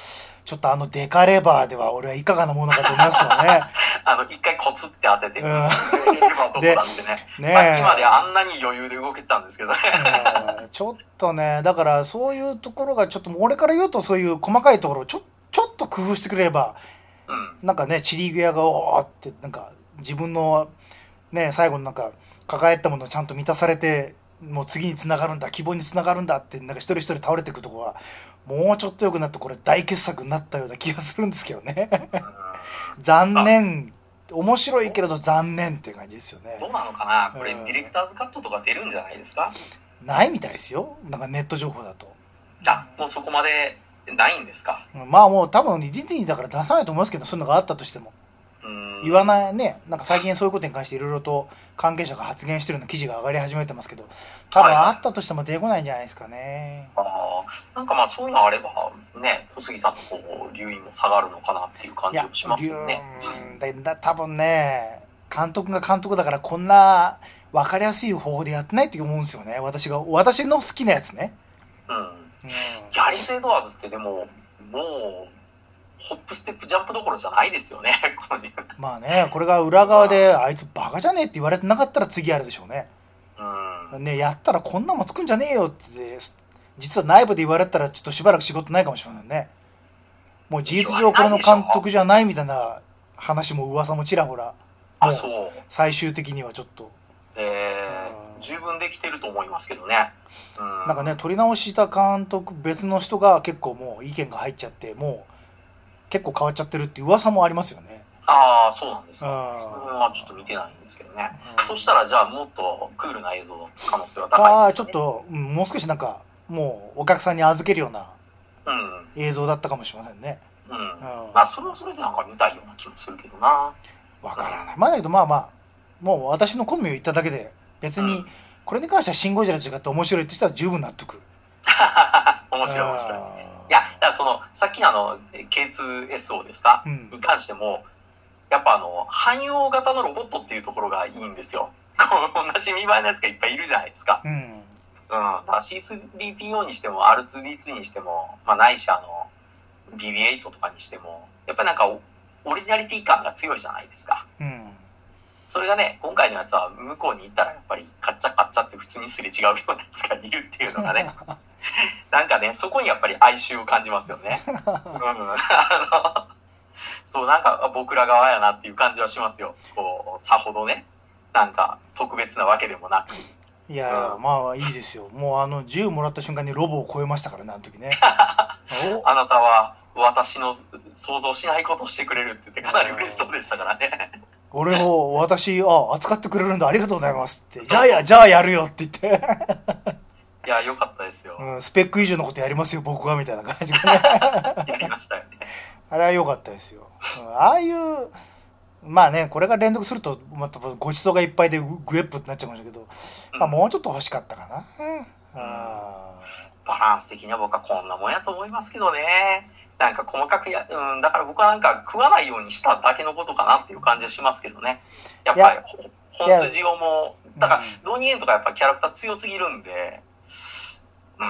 ちょっとあのデカレバーでは俺はいかがなものかと思いますけどね。 あの、一回コツって当てて、うん、レバーどこなんてね。 ねさっきまであんなに余裕で動けてたんですけどね。 ちょっとね、だからそういうところがちょっと、俺から言うとそういう細かいところをちょ、ちょっと工夫してくれれば、うん、なんかね、チリグヤがおーって、なんか自分のね、最後のなんか抱えたものをちゃんと満たされて、もう次に繋がるんだ、希望に繋がるんだって、なんか一人一人倒れていくところは、もうちょっと良くなって、これ大傑作になったような気がするんですけどね。残念。面白いけれど残念って感じですよね。 どうなのかなこれ、ディレクターズカットとか出るんじゃないですか？ ないみたいですよ。なんかネット情報だと。 あ、もうそこまでないんですか？ まあもう多分ディズニーだから出さないと思いますけど、そういうのがあったとしても。言わないね。なんか最近そういうことに関していろいろと関係者が発言してるような記事が上がり始めてますけど、多分あったとしても出てこないんじゃないですかね。 はい、ああ、なんかまあそういうのあればね、小杉さんのこう留飲も下がるのかなっていう感じもしますよね。 うん、だ多分ね、監督が監督だからこんな分かりやすい方法でやってないって思うんですよね。私が私の好きなやつね。 うん。うん、ギャリス・エドワーズってでももうホップステップジャンプどころじゃないですよね。 まあね、これが裏側であいつバカじゃねえって言われてなかったら次やるでしょうね。うん、ね、やったらこんなもんつくんじゃねえよって実は内部で言われたらちょっとしばらく仕事ないかもしれないね。もう事実上これの監督じゃないみたいな話も噂もちらほら。 あ、そう。 最終的にはちょっと。 ええー、十分できてると思いますけどね。 うん、なんかね、撮り直した監督別の人が結構もう意見が入っちゃってもう結構変わっちゃってるっていう噂もありますよね。 ああ、そうなんですか。それはちょっと見てないんですけどね。うん、そしたらじゃあもっとクールな映像の可能性は高いですね。ああ、 ちょっと、うん、もう少しなんかもうお客さんに預けるような映像だったかもしれませんね。 うん。うんうん、まあそれはそれでなんか見たいような気もするけどな。 わからない。まあだけどまあまあもう私の好みを言っただけで別にこれに関してはシンゴジラと違って面白いとしたら十分納得。 面白い面白い。いや、だからその、さっきのあの、ケーツーエスオー ですか、うん、に関しても、やっぱあの、汎用型のロボットっていうところがいいんですよ。同じ見栄えのやつがいっぱいいるじゃないですか。うん。うん。だから シースリーピーオー にしても アールツーディーツー にしても、まあ、ないしあの、ビービーエイト とかにしても、やっぱりなんかオリジナリティ感が強いじゃないですか。うん。それがね、今回のやつは向こうに行ったらやっぱりカッチャカッチャって普通にすれ違うようなやつがいるっていうのがね。なんかね、そこにやっぱり哀愁を感じますよね。うん、あのそう、なんか僕ら側やなっていう感じはしますよ。こう、さほどね、なんか特別なわけでもなく。 いや、うん、まあいいですよ。もうあの銃もらった瞬間にロボを超えましたからね、あの時ね。 あなたは私の想像しないことをしてくれるって言ってかなり嬉しそうでしたからね。 俺を私、あ、扱ってくれるんだ、ありがとうございますって。じゃあや、じゃあやるよって言って。 いや、よかったですよ、 うん。スペック以上のことやりますよ、僕は、みたいな感じがね。やりましたよね。 あれは良かったですよ。うん、ああいう、まあね、これが連続すると、またごちそうがいっぱいでグエップってなっちゃいましたけど、うん、まあ、もうちょっと欲しかったかな。うん、 あバランス的には僕はこんなもんやと思いますけどね。なんか細かくや、うん、だから僕はなんか食わないようにしただけのことかなっていう感じはしますけどね。やっぱり本筋をもう、だからドニーエンとかやっぱキャラクター強すぎるんで、うん、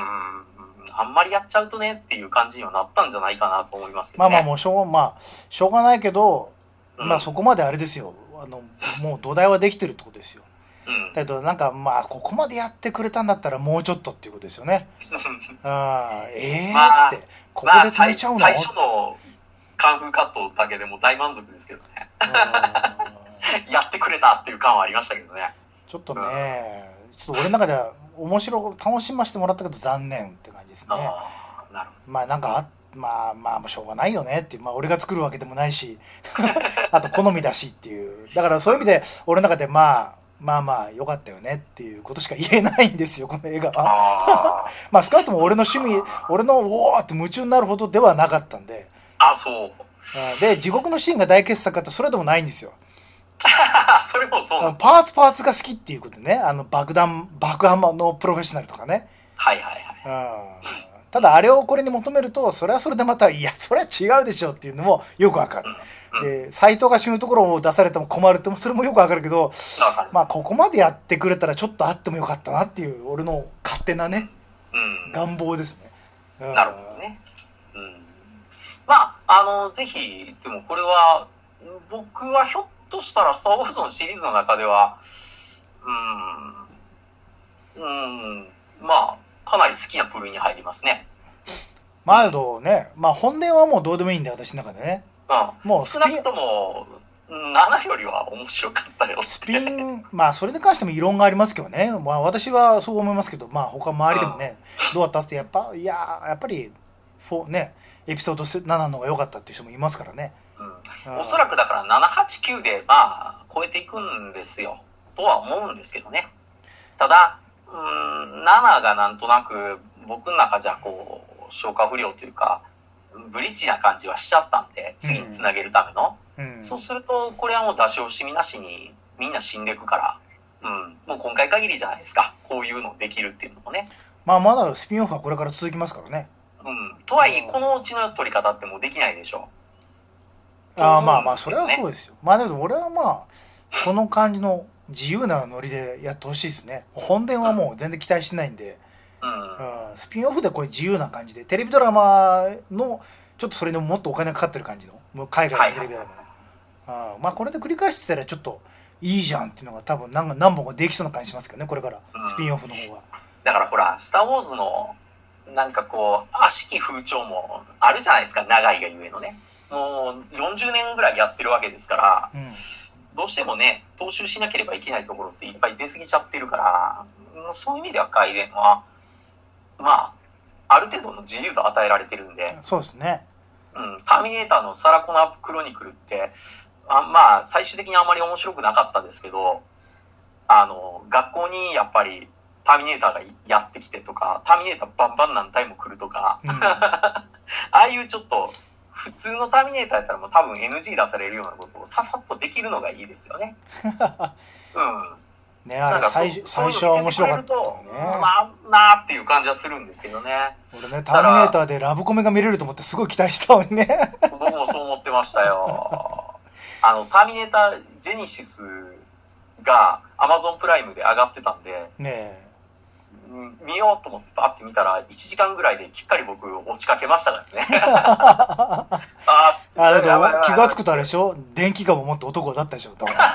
あんまりやっちゃうとねっていう感じにはなったんじゃないかなと思いますけどね。 まあまあもうしょう、まあ、しょうがないけど、うん、まあそこまであれですよ。あの、もう土台はできてるってことですよ。うん、だけどなんかまあここまでやってくれたんだったらもうちょっとっていうことですよね。あええー、 まあ、 ってここで止めちゃうの、 まあ、最初のカンフーカットだけでも大満足ですけどね。やってくれたっていう感はありましたけどね。 ちょっとね、うん、ちょっと俺の中では面白く楽しませてもらったけど残念って感じですね。 あなるほど。 まあなんかまあまあしょうがないよねっていう、まあ俺が作るわけでもないしあと好みだしっていう、だからそういう意味で俺の中でまあまあまあ良かったよねっていうことしか言えないんですよ、この映画は。まあ少なくとも俺の趣味、俺のおーって夢中になるほどではなかったんで。 あ、そう。 で、地獄のシーンが大傑作かってそれでもないんですよ。 それもそう。 パーツパーツが好きっていうことね、あの爆弾、爆破のプロフェッショナルとかね。 はいはいはい。 うんただあれをこれに求めるとそれはそれでまたいやそれは違うでしょっていうのもよくわかる、うんうん、でサイトが死ぬところを出されても困るってもそれもよくわかるけど、まあここまでやってくれたらちょっとあってもよかったなっていう俺の勝手なね、うん、願望ですね、 うん、なるほどね、うん、 まあ、あの、ぜひ、でもこれは、僕はひょっとしたら、スター・ウォーズのシリーズの中では、うーん、うーん、まあ、かなり好きな部類に入りますね。 まあ、けどね、まあ、本殿はもうどうでもいいんだよ、私の中でね。 うん。もう少なくとも、ななよりは面白かったよって。 スピン、まあ、それに関しても異論がありますけどね。まあ、私はそう思いますけど、まあ、他周りでもね、うん、どうだったって、やっぱ、いややっぱり、フォね、エピソードななの方が良かったっていう人もいますからね。 うん、おそらくだからななはちきゅうで、まあ、超えていくんですよ。とは思うんですけどね。ただ、うーん、なながなんとなく、僕の中じゃ、こう、消化不良というか、ブリッジな感じはしちゃったんで、次につなげるための。うんうん、そうすると、これはもう出し惜しみなしにみんな死んでいくから、うん、もう今回限りじゃないですか。こういうのできるっていうのもね。 まあ、まだスピンオフはこれから続きますからね。 うん。とはいえ、このうちの取り方ってもうできないでしょう。ああ、まあまあ、それはそうですよ。まあ、でも俺はまあ、この感じの自由なノリでやってほしいですね。本殿はもう全然期待してないんで、うんうん、スピンオフでこういう自由な感じで、テレビドラマの、ちょっとそれにもっとお金がかかってる感じの、もう海外のテレビドラマ。はいあまあこれで繰り返してたらちょっといいじゃんっていうのが多分何何本かできそうな感じしますけどねこれからスピンオフの方は、 だからほらスター・ウォーズのなんかこう悪しき風潮もあるじゃないですか長いがゆえのねもうよんじゅうねんぐらいやってるわけですから、うん、どうしてもね踏襲しなければいけないところっていっぱい出過ぎちゃってるからそういう意味では改善はまあある程度の自由度与えられてるんでそうですね、 うん、ターミネーターのサラ・コナークロニクルってあまあ最終的にあんまり面白くなかったですけどあの学校にやっぱりターミネーターがやってきてとかターミネーターバンバン何体も来るとか、うん、ああいうちょっと普通のターミネーターやったらもう多分 エヌジー 出されるようなことをささっとできるのがいいですよね。うんねあれ最最初は面白かったね。 まあなーっていう感じはするんですけどね。 俺ねターミネーターでラブコメが見れると思ってすごい期待したのにね。 僕もそう思ってましたよ。あのターミネータージェニシスがアマゾンプライムで上がってたんで、ね、見ようと思ってパッて見たらいちじかんぐらいできっかり僕落ちかけましたからね。 ああだから気がつくとあれでしょ電気ガももっと男だったでしょ。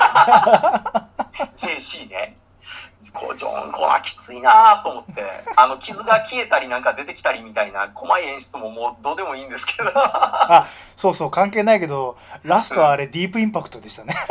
ジェーシー ね。こうジョンコナーきついなと思ってあの傷が消えたりなんか出てきたりみたいな細い演出ももうどうでもいいんですけどあそうそう関係ないけどラストはあれ、うん、ディープインパクトでしたね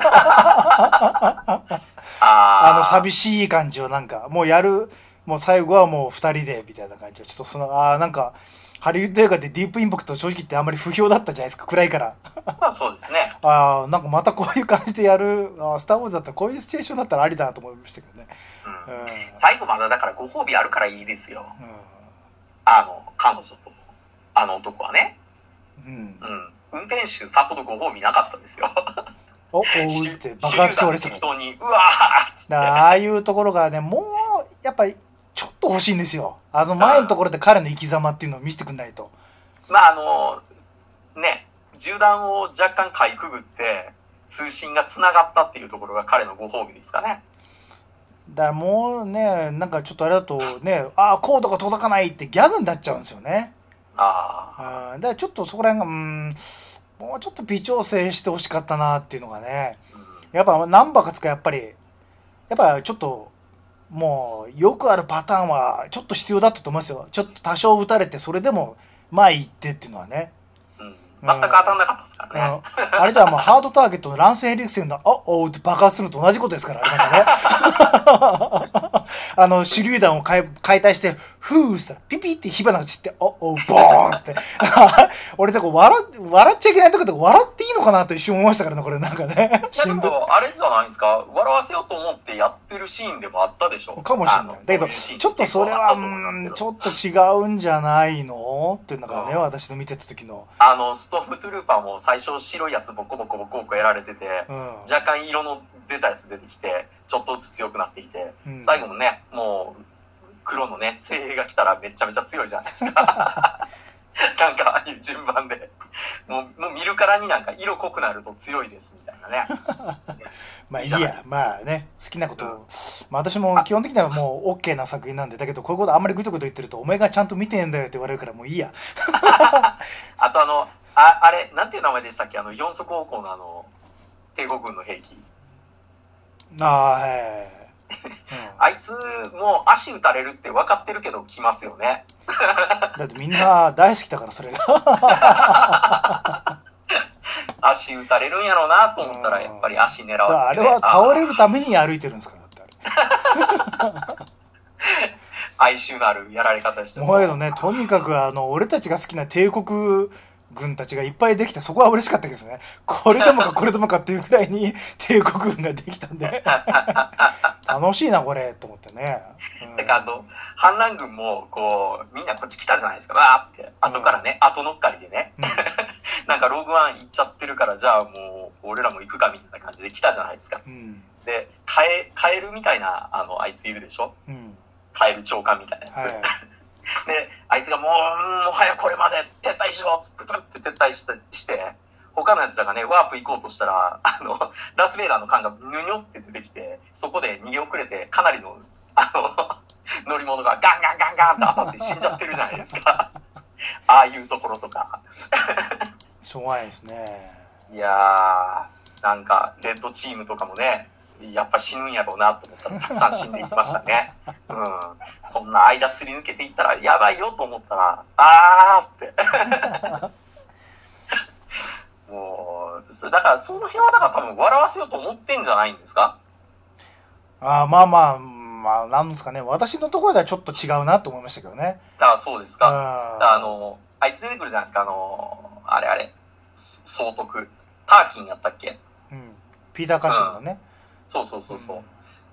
あ, あの寂しい感じをなんかもうやるもう最後はもうふたりでみたいな感じをちょっとそのあなんかハリウッド映画でディープインパクト正直ってあんまり不評だったじゃないですか暗いからまあそうですねあなんかまたこういう感じでやるあスター・ウォーズだったらこういうシチュエーションだったらありだなと思いましたけどね、 うんうん、最後まだだからご褒美あるからいいですよ、うん、あの彼女とあの男はね、うんうん、運転手さほどご褒美なかったですよおおうって爆発しておりそう適当にうわーっつってああいうところがねもうやっぱりちょっと欲しいんですよあの前のところで彼の生き様っていうのを見せてくんないとまああのね銃弾を若干かいくぐって通信がつながったっていうところが彼のご褒美ですかねだからもうねなんかちょっとあれだとねああコードが届かないってギャグになっちゃうんですよねああだからちょっとそこら辺がうんもうちょっと微調整してほしかったなっていうのがね、うん、やっぱ何羽かつかやっぱりやっぱちょっともうよくあるパターンはちょっと必要だったと思いますよちょっと多少打たれてそれでも前行ってっていうのはね、 うん、全く当たんなかったですからね、 うん、あれじゃあもうハードターゲットのランスヘリクセンの「おお」って爆発するのと同じことですからあれなんかねあの手榴弾を解体してフーしたらピピって火花が散っておおボーンって俺でこう笑笑っちゃいけないとこで笑っていいのかなと一瞬思いましたからねこれなんかねいやでもあれじゃないですか笑わせようと思ってやってるシーンでもあったでしょかもしれないだけどちょっとそれはうんちょっと違うんじゃないのっていうのがね、うん、私の見てた時のあのストームトゥルーパーも最初白いやつボコボコボコボコやられてて、うん、若干色の出たやつ出てきてちょっとずつ強くなっていて、うん、最後もねもう黒のね精鋭が来たらめちゃめちゃ強いじゃないですかなんかああいう順番でもう、もう見るからになんか色濃くなると強いですみたいなねまあいいやまあね好きなことを、 まあ、私も基本的にはもう OK な作品なんで、だけどこういうことあんまりぐとぐと言ってると、お前がちゃんと見てんだよって言われるからもういいや。 あとあの、あ、あれ、なんていう名前でしたっけ、あの、四足歩行のあの、帝国軍の兵器。 ああ、はいはいはい。うん、 あいつもう足打たれるって分かってるけど来ますよね。 だってみんな大好きだから、それが。 足打たれるんやろうなと思ったら、やっぱり足狙われて、ね、あれは倒れるために歩いてるんですから、だってあれ。 哀愁のあるやられ方でしたもうけどね、とにかくあの俺たちが好きな帝国軍たちがいっぱいできて、そこは嬉しかったけどね。これでもかこれでもかっていうくらいに帝国軍ができたんで楽しいなこれと思ってね。 うん、だからあの反乱軍もこうみんなこっち来たじゃないですか、わーって後からね、うん、後乗っかりでね、うん、なんかローグワン行っちゃってるから、じゃあもう俺らも行くかみたいな感じで来たじゃないですか。うん、でカエカエルみたいなあのあいついるでしょ。うん、カエル長官みたいなやつ。はい、で、あいつがもう、もはやこれまで撤退しろっつってプッて撤退して、して他のやつらがね、ワープ行こうとしたら、あの、ダースベイダーの缶がぬにょって出てきて、そこで逃げ遅れて、かなりの、あの、乗り物がガンガンガンガンって当たって死んじゃってるじゃないですか。ああいうところとか。 しょうがないですね。 いやー、なんか、レッドチームとかもね、やっぱ死ぬんやろうなと思ったらたくさん死んでいきましたね。うん。そんな間すり抜けていったらやばいよと思ったら、あーって。もう、だからその辺はだから多分笑わせようと思ってんじゃないんですか？ あまあまあ、まあなんですかね。私のところではちょっと違うなと思いましたけどね。 あそうですか。あの、あいつ出てくるじゃないですか。あの、あれあれ、総督。ターキンやったっけ？ うん。ピーター・カッシュのね。うんそうそうそうそう、うん、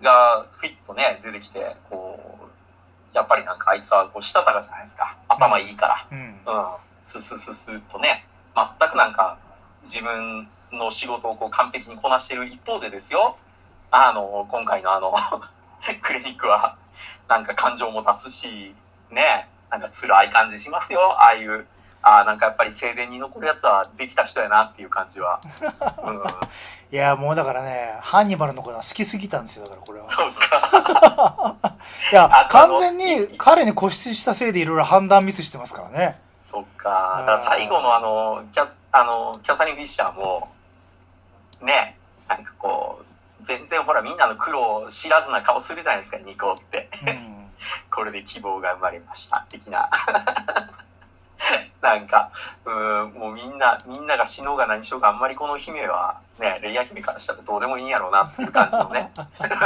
がフィッとね出てきて、こうやっぱりなんかあいつはこうしたたかじゃないですか、頭いいから、うん、うん、ススススッとね、全くなんか自分の仕事をこう完璧にこなしてる一方でですよ、あの今回のあのクリニックはなんか感情も出すしね、なんか辛い感じしますよ。ああいうあなんかやっぱり正殿に残るやつはできた人やなっていう感じは、うん、 いやもうだからね、ハンニバルのことは好きすぎたんですよ。だからこれはそうかいや完全に彼に固執したせいでいろいろ判断ミスしてますからね。 そっか。だから最後のあのキャあのキャサリン・フィッシャーもね、なんかこう全然ほらみんなの苦労を知らずな顔するじゃないですか、ニコって、うん、これで希望が生まれました的ななんかうーんもうみんなみんなが死のうが何しようがあんまりこの姫はね、レイヤ姫からしたらどうでもいいんやろうなっていう感じのね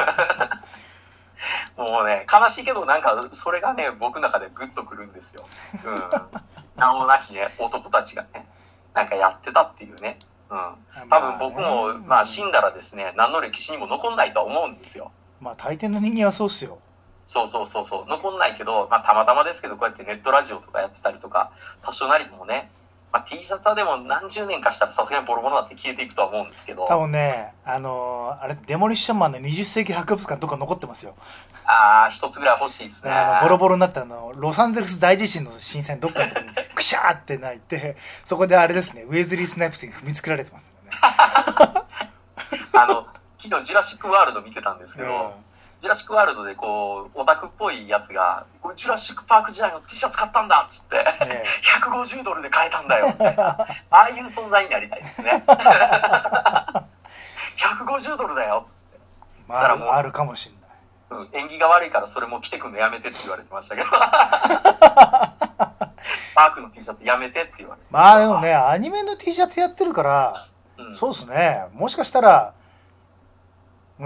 もうね悲しいけどなんかそれがね僕の中でグッとくるんですよ。うん名もなきね男たちがねなんかやってたっていうね。うん多分僕もまあ死んだらですね何の歴史にも残んないとは思うんですよ。 まあ大抵の人間はそうっすよ。 そうそうそうそう残んないけど、まあ、たまたまですけどこうやってネットラジオとかやってたりとか多少なりともね、まあ、T シャツはでも何十年かしたらさすがにボロボロだって消えていくとは思うんですけど、 多分ねあのー、あれデモリッションマンのにじゅっ世紀博物館どっか残ってますよ。 ああ一つぐらい欲しいですね。 あのボロボロになったあのロサンゼルス大地震の震災どっかのところにクシャーって泣いてそこであれですねウェズリー・スナイプスに踏みつけられてますよねあの昨日ジュラシック・ワールド見てたんですけど、うんジュラシックワールドでこうオタクっぽいやつがこれジュラシックパーク時代の T シャツ買ったんだっつって、ね、ひゃくごじゅうドルで買えたんだよみたいなああいう存在になりたいですねひゃくごじゅうドルだよっつって、 まあ、したらもうあるかもしれない、 うん、縁起が悪いからそれも着てくんのやめてって言われてましたけどパークの T シャツやめてって言われてまあでもねアニメの T シャツやってるから、うん、そうですねもしかしたらうん、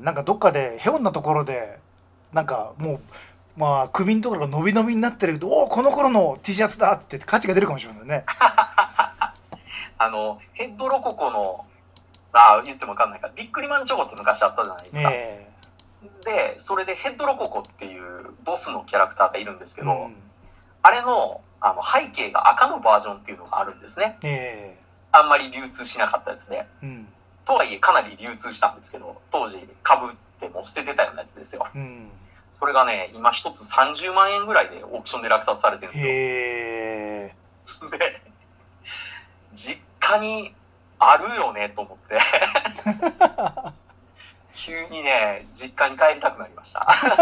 なんかどっかでヘオンなところでなんかもうまあ首のところが伸び伸びになってるけどおおこの頃の T シャツだって価値が出るかもしれませんねあのヘッドロココのあ言っても分かんないからビックリマンチョコって昔あったじゃないですか、えー、でそれでヘッドロココっていうボスのキャラクターがいるんですけど、うん、あれ の, あの背景が赤のバージョンっていうのがあるんですね、えー、あんまり流通しなかったやつで、うんとはいえかなり流通したんですけど当時株ってもう捨ててたようなやつですよ、うん、それがね今一つさんじゅうまんえんぐらいでオークションで落札されてるんですよ。へーで実家にあるよねと思って急にね、実家に帰りたくなりました。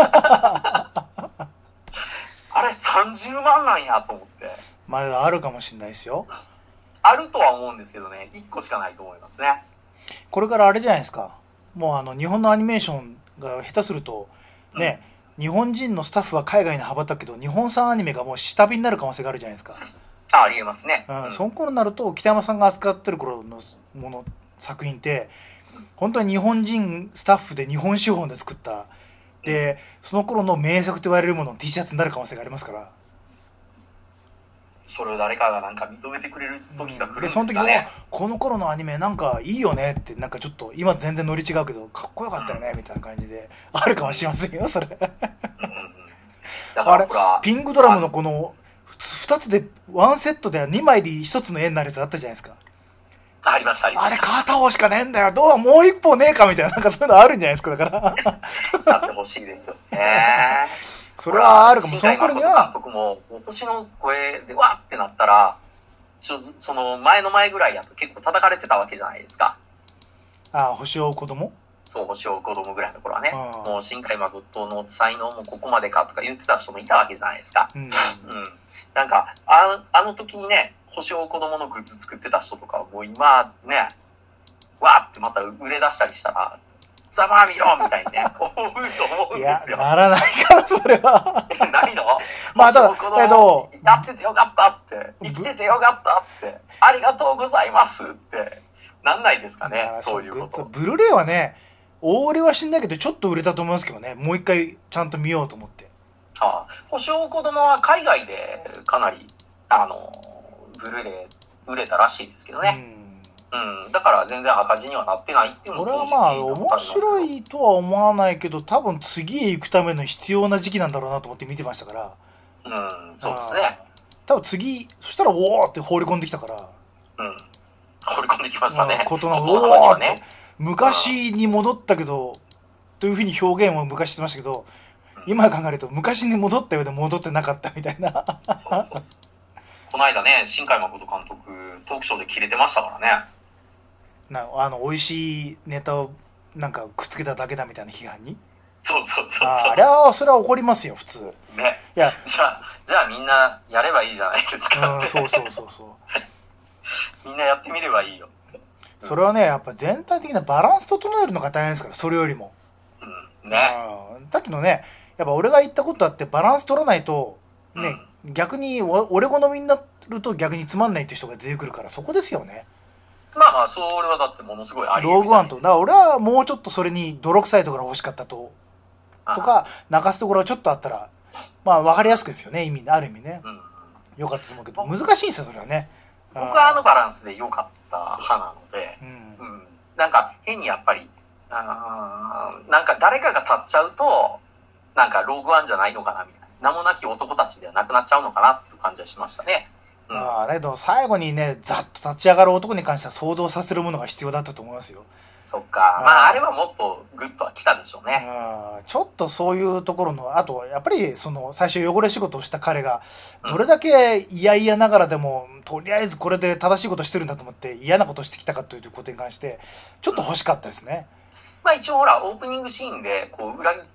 あれさんじゅうまんなんやと思って。 まだあるかもしれないですよ。 あるとは思うんですけどね、いっこしかないと思いますね。 これからあれじゃないですか。もうあの日本のアニメーションが下手するとね、うん、日本人のスタッフは海外に羽ばたくけど、日本産アニメがもう下火になる可能性があるじゃないですか。 あ、ありえますね。 うん、その頃になると北山さんが扱ってる頃のもの作品って本当に日本人スタッフで日本資本で作ったで、その頃の名作と言われるものの T シャツになる可能性がありますから。 それを誰かがなんか認めてくれる時が来るんですかね。でその時もこの頃のアニメなんかいいよねって、なんかちょっと今全然ノリ違うけどかっこよかったよねみたいな感じであるかもしれませんよ、それ。あれピンクドラムのこのふたつでワンセットでにまいでひとつの絵になるやつあったじゃないですか。 ありましたありました。 あれ片方しかねえんだよ、どうもう一方ねえかみたいな、なんかそういうのあるんじゃないですか。だからなってほしいですよね。 それはあるかも。その頃には監督も星の声でわってなったら、ちょその前の前ぐらいやと結構叩かれてたわけじゃないですか。 ああ、星を追う子供。 そう、星を追う子供ぐらいの頃はね、もう新海誠の才能もここまでかとか言ってた人もいたわけじゃないですか。うん、うん、なんかああの時にね、星を追う子供のグッズ作ってた人とかはもう今ね、わってまた売れ出したりしたら、ざまあ見ろみたいにね、思うと思うんですよ。 いや、ならないから、それは。 ないの？ まあ、だけど、 やっててよかったって、生きててよかったって、ありがとうございますって、なんないですかね、そういうこと。 ブルーレイはね、大売れはしんないけど、ちょっと売れたと思いますけどね、もう一回ちゃんと見ようと思って。 ああ、星を子供は海外でかなり、あの、ブルーレイ売れたらしいですけどね。うんうん、だから全然赤字にはなってないっていうのも俺はまあ面白いとは思わないけど、多分次へ行くための必要な時期なんだろうなと思って見てましたから。 うん、そうですね。 多分次そしたらおおって放り込んできたから。 うん、放り込んできましたね。 ことのおおって、昔に戻ったけどというふうに表現を昔してましたけど、うん、今考えると昔に戻ったようで戻ってなかったみたいな。そうそうそう。 この間ね、新海誠監督トークショーでキレてましたからね。 なあの美味しいネタをなんかくっつけただけだみたいな批判に。 そうそうそうそう。 あ, あれはそれは怒りますよ普通。 ね。 いやじゃあじゃあみんなやればいいじゃないですかって。 うん、そうそうそうそう。 みんなやってみればいいよって。 それはね、やっぱ全体的なバランス整えるのが大変ですから、それよりも。 うん、ね。 うん、さっきのね、やっぱ俺が言ったことあってバランス取らないとね、うん、逆に俺好みになると逆につまんないっていう人が出てくるから、そこですよね。 まあまあ、それはだってものすごいありローグワンと。だから俺はもうちょっとそれに泥臭いところが欲しかったと。とか、泣かすところがちょっとあったら、まあ分かりやすくですよね、意味、ある意味ね。うん、よかったと思うけど、難しいんですよ、それはね。 僕はあのバランスで良かった派なので、うんうん、なんか変にやっぱり、あなんか誰かが立っちゃうと、なんかローグワンじゃないのかなみたいな。名もなき男たちではなくなっちゃうのかなっていう感じはしましたね。 うん、ああ、だけど最後にね、ざっと立ち上がる男に関しては想像させるものが必要だったと思いますよ。 そっか。まああれはもっとグッとは来たでしょうね。 あちょっとそういうところの、あとやっぱりその最初汚れ仕事をした彼がどれだけ嫌々ながらでも、うん、とりあえずこれで正しいことしてるんだと思って嫌なことしてきたかということに関してちょっと欲しかったですね。 うん、まあ一応ほらオープニングシーンでこう裏切って、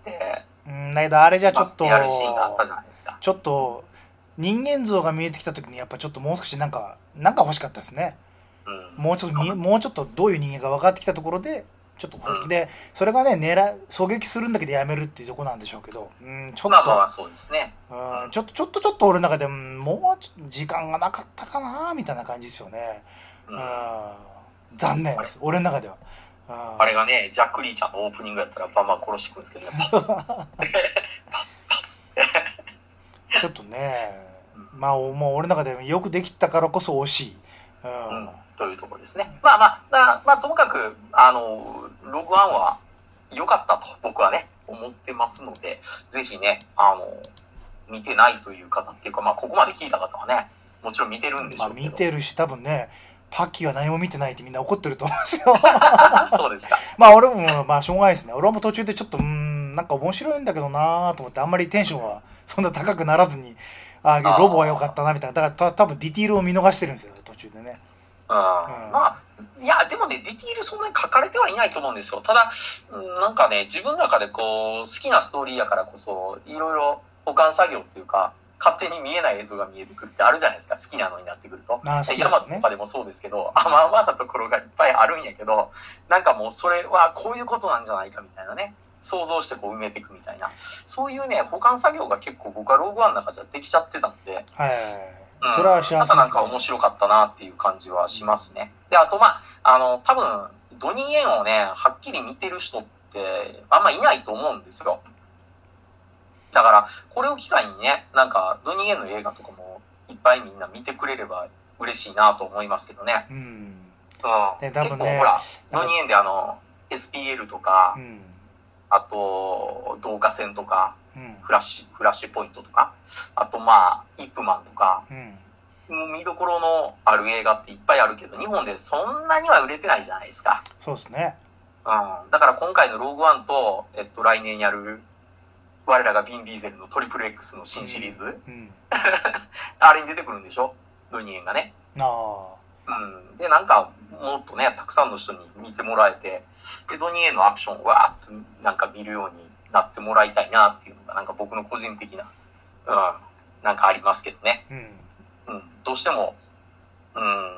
うん、だけどあれじゃちょっとやるシーンがあったじゃないですか。 ちょっと人間像が見えてきた時にやっぱちょっともう少しなんかなんか欲しかったですね。うん、もうちょっともうちょっとどういう人間が分かってきたところでちょっと本気で、うん、それがね狙狙撃するんだけどやめるっていうところなんでしょうけど、うん、ちょっと、 まあまあそうですね、 うん、ちょっとちょっとちょっと俺の中でもうちょっと時間がなかったかなみたいな感じですよね。うん、残念です、俺の中では。 あれがねジャック・リーちゃんのオープニングやったらバンバン殺してくるんですけどね、パスパスパスちょっとね、まあもう俺の中でよくできたからこそ惜しい、うんうん、というところですね。まあまあ、だまあともかくあのログワンは良かったと僕はね思ってますので、ぜひねあの見てないという方っていうか、まあここまで聞いた方はねもちろん見てるんでしょうけど、 まあ、見てるし多分ねパッキーは何も見てないってみんな怒ってると思うんですよ。 そうですか。 まあ俺もまあしょうがないですね。俺も途中でちょっとうーんなんか面白いんだけどなと思ってあんまりテンションはそんな高くならずに、ああロボは良かったなみたいな、だからた多分ディティールを見逃してるんですよ途中でね。 うん、まあいやでもねディティールそんなに書かれてはいないと思うんですよ。ただなんかね自分の中でこう好きなストーリーやからこそいろいろ保管作業っていうか勝手に見えない映像が見えてくるってあるじゃないですか、好きなのになってくると。 ね、 ヤマトとかでもそうですけど甘々なところがいっぱいあるんやけど、なんかもうそれはこういうことなんじゃないかみたいなね、想像してこう埋めていくみたいな、そういうね保管作業が結構僕はローグワンの中じゃできちゃってたんで、 はい、 うん、 それは幸せですね。 ただなんか面白かったなっていう感じはしますね。であとまああの多分ドニー・イエンをねはっきり見てる人ってあんまいないと思うんですよ。だからこれを機会にねなんかドニー・イエンの映画とかもいっぱいみんな見てくれれば嬉しいなと思いますけどね。うん、うん、ね、多分ね、結構ほらドニー・イエンであの エスピーエル とか、うん、あと導火線とか、うん、フラッシュフラッシュポイントとか、あとまあイップマンとか、うん、見どころのある映画っていっぱいあるけど日本でそんなには売れてないじゃないですか。 そうですね、 うん、だから今回のローグワンと、えっと、来年やる我らがビン・ディーゼルのトリプル X の新シリーズ、うんうん、あれに出てくるんでしょドニー・イエンがね。あ、うん、でなんかもっとねたくさんの人に見てもらえてでドニー・イエンのアクションをわーっとなんか見るようになってもらいたいなっていうのがなんか僕の個人的な、うん、なんかありますけどね、うんうん、どうしても、うん、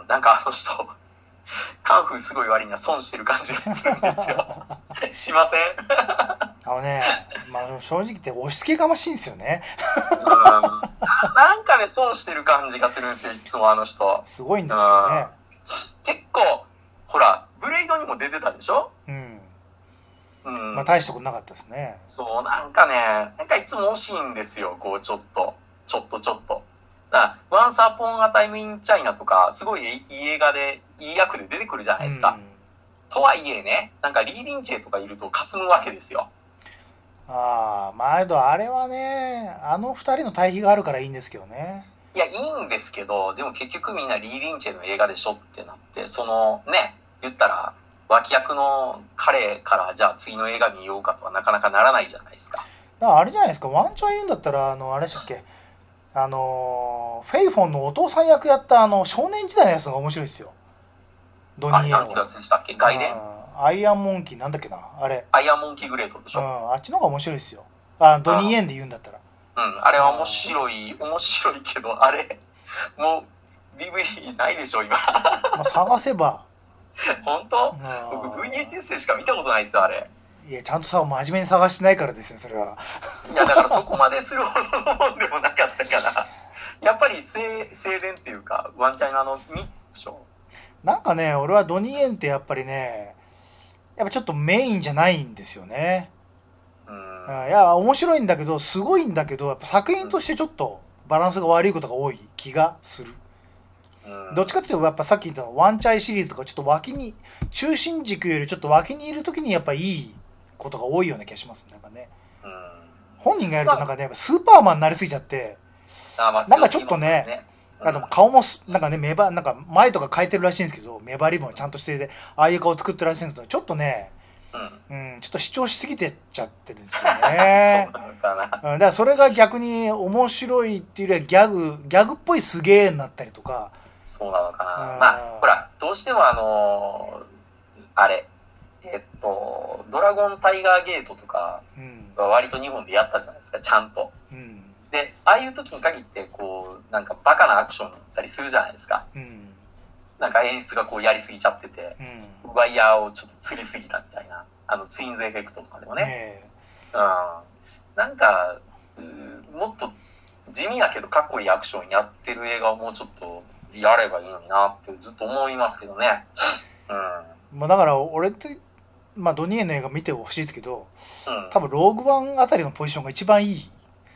なんかあの人カンフーすごい割には損してる感じがするんですよしませんあのね、まあ、正直言って押し付けがましいんですよねうんな、なんかね損してる感じがするんですよいつもあの人。 すごいんですよね。 結構ほらブレイドにも出てたでしょ。うんうん、まあ大したことなかったですね。 そうなんかねなんかいつも惜しいんですよこうちょっとちょっとちょっとだからワンサーポンアタイムインチャイナとかすごいいい映画でいい役で出てくるじゃないですか、うん、とはいえねなんかリー・リンチェとかいると霞むわけですよ。 ああ毎度あれはねあの二人の対比があるからいいんですけどね。 いやいいんですけどでも結局みんなリー・リンチェの映画でしょってなってそのね言ったら脇役の彼からじゃあ次の映画見ようかとはなかなかならないじゃないですか。 だからあれじゃないですかワンチャン言うんだったらあのあれでしたっけあのフェイフォンのお父さん役やったあの少年時代のやつが面白いですよ。ドニー・イエンは。あれなんてやつでしたっけ外伝アイアンモンキーなんだっけなあれアイアンモンキーグレートでしょ、うん、 あっちの方が面白いですよ。あドニー・イエンで言うんだったらうんあれは面白い面白いけどあれもう ディーブイディー ないでしょ今まあ探せば本当僕 ブイエイチエス でしか見たことないですよあれ。 いやちゃんとさ真面目に探してないからですよそれは。 いやだからそこまでするほどのもんでもなかったからやっぱり静電っていうかワンチャイナのみでしょ。 なんかね俺はドニー・イエンってやっぱりねやっぱちょっとメインじゃないんですよね。うんいや面白いんだけどすごいんだけどやっぱ作品としてちょっとバランスが悪いことが多い気がする。うんどっちかっていうとやっぱさっき言ったワンチャイシリーズとかちょっと脇に中心軸よりちょっと脇にいる時にやっぱいいことが多いような気がしますなんかね。うん本人がやるとなんかねやっぱスーパーマンになりすぎちゃってなんかちょっとねあの顔もなんかね目ばなんか前とか変えてるらしいんですけど目張りもちゃんとしててああいう顔作ってるらしいんですけどちょっとね、うんうん、ちょっと主張しすぎてっちゃってるんですよねそうなのかな、うん、だからそれが逆に面白いっていうよりはギャグギャグっぽいすげえになったりとかそうなのかな、うん、まあほらどうしてもあのー、あれえっとドラゴンタイガーゲートとかは割と日本でやったじゃないですかちゃんと、うんでああいう時に限ってこうなんかバカなアクションだったりするじゃないですか、うん、なんか演出がこうやりすぎちゃってて、うん、ワイヤーをちょっと吊りすぎたみたいなあのツインズエフェクトとかでもね、ねうん、なんかもっと地味だけどかっこいいアクションやってる映画をもうちょっとやればいいのになってずっと思いますけどね、 うんまあ、だから俺って、まあ、ドニーの映画見てほしいですけど、うん、多分ローグワンあたりのポジションが一番いい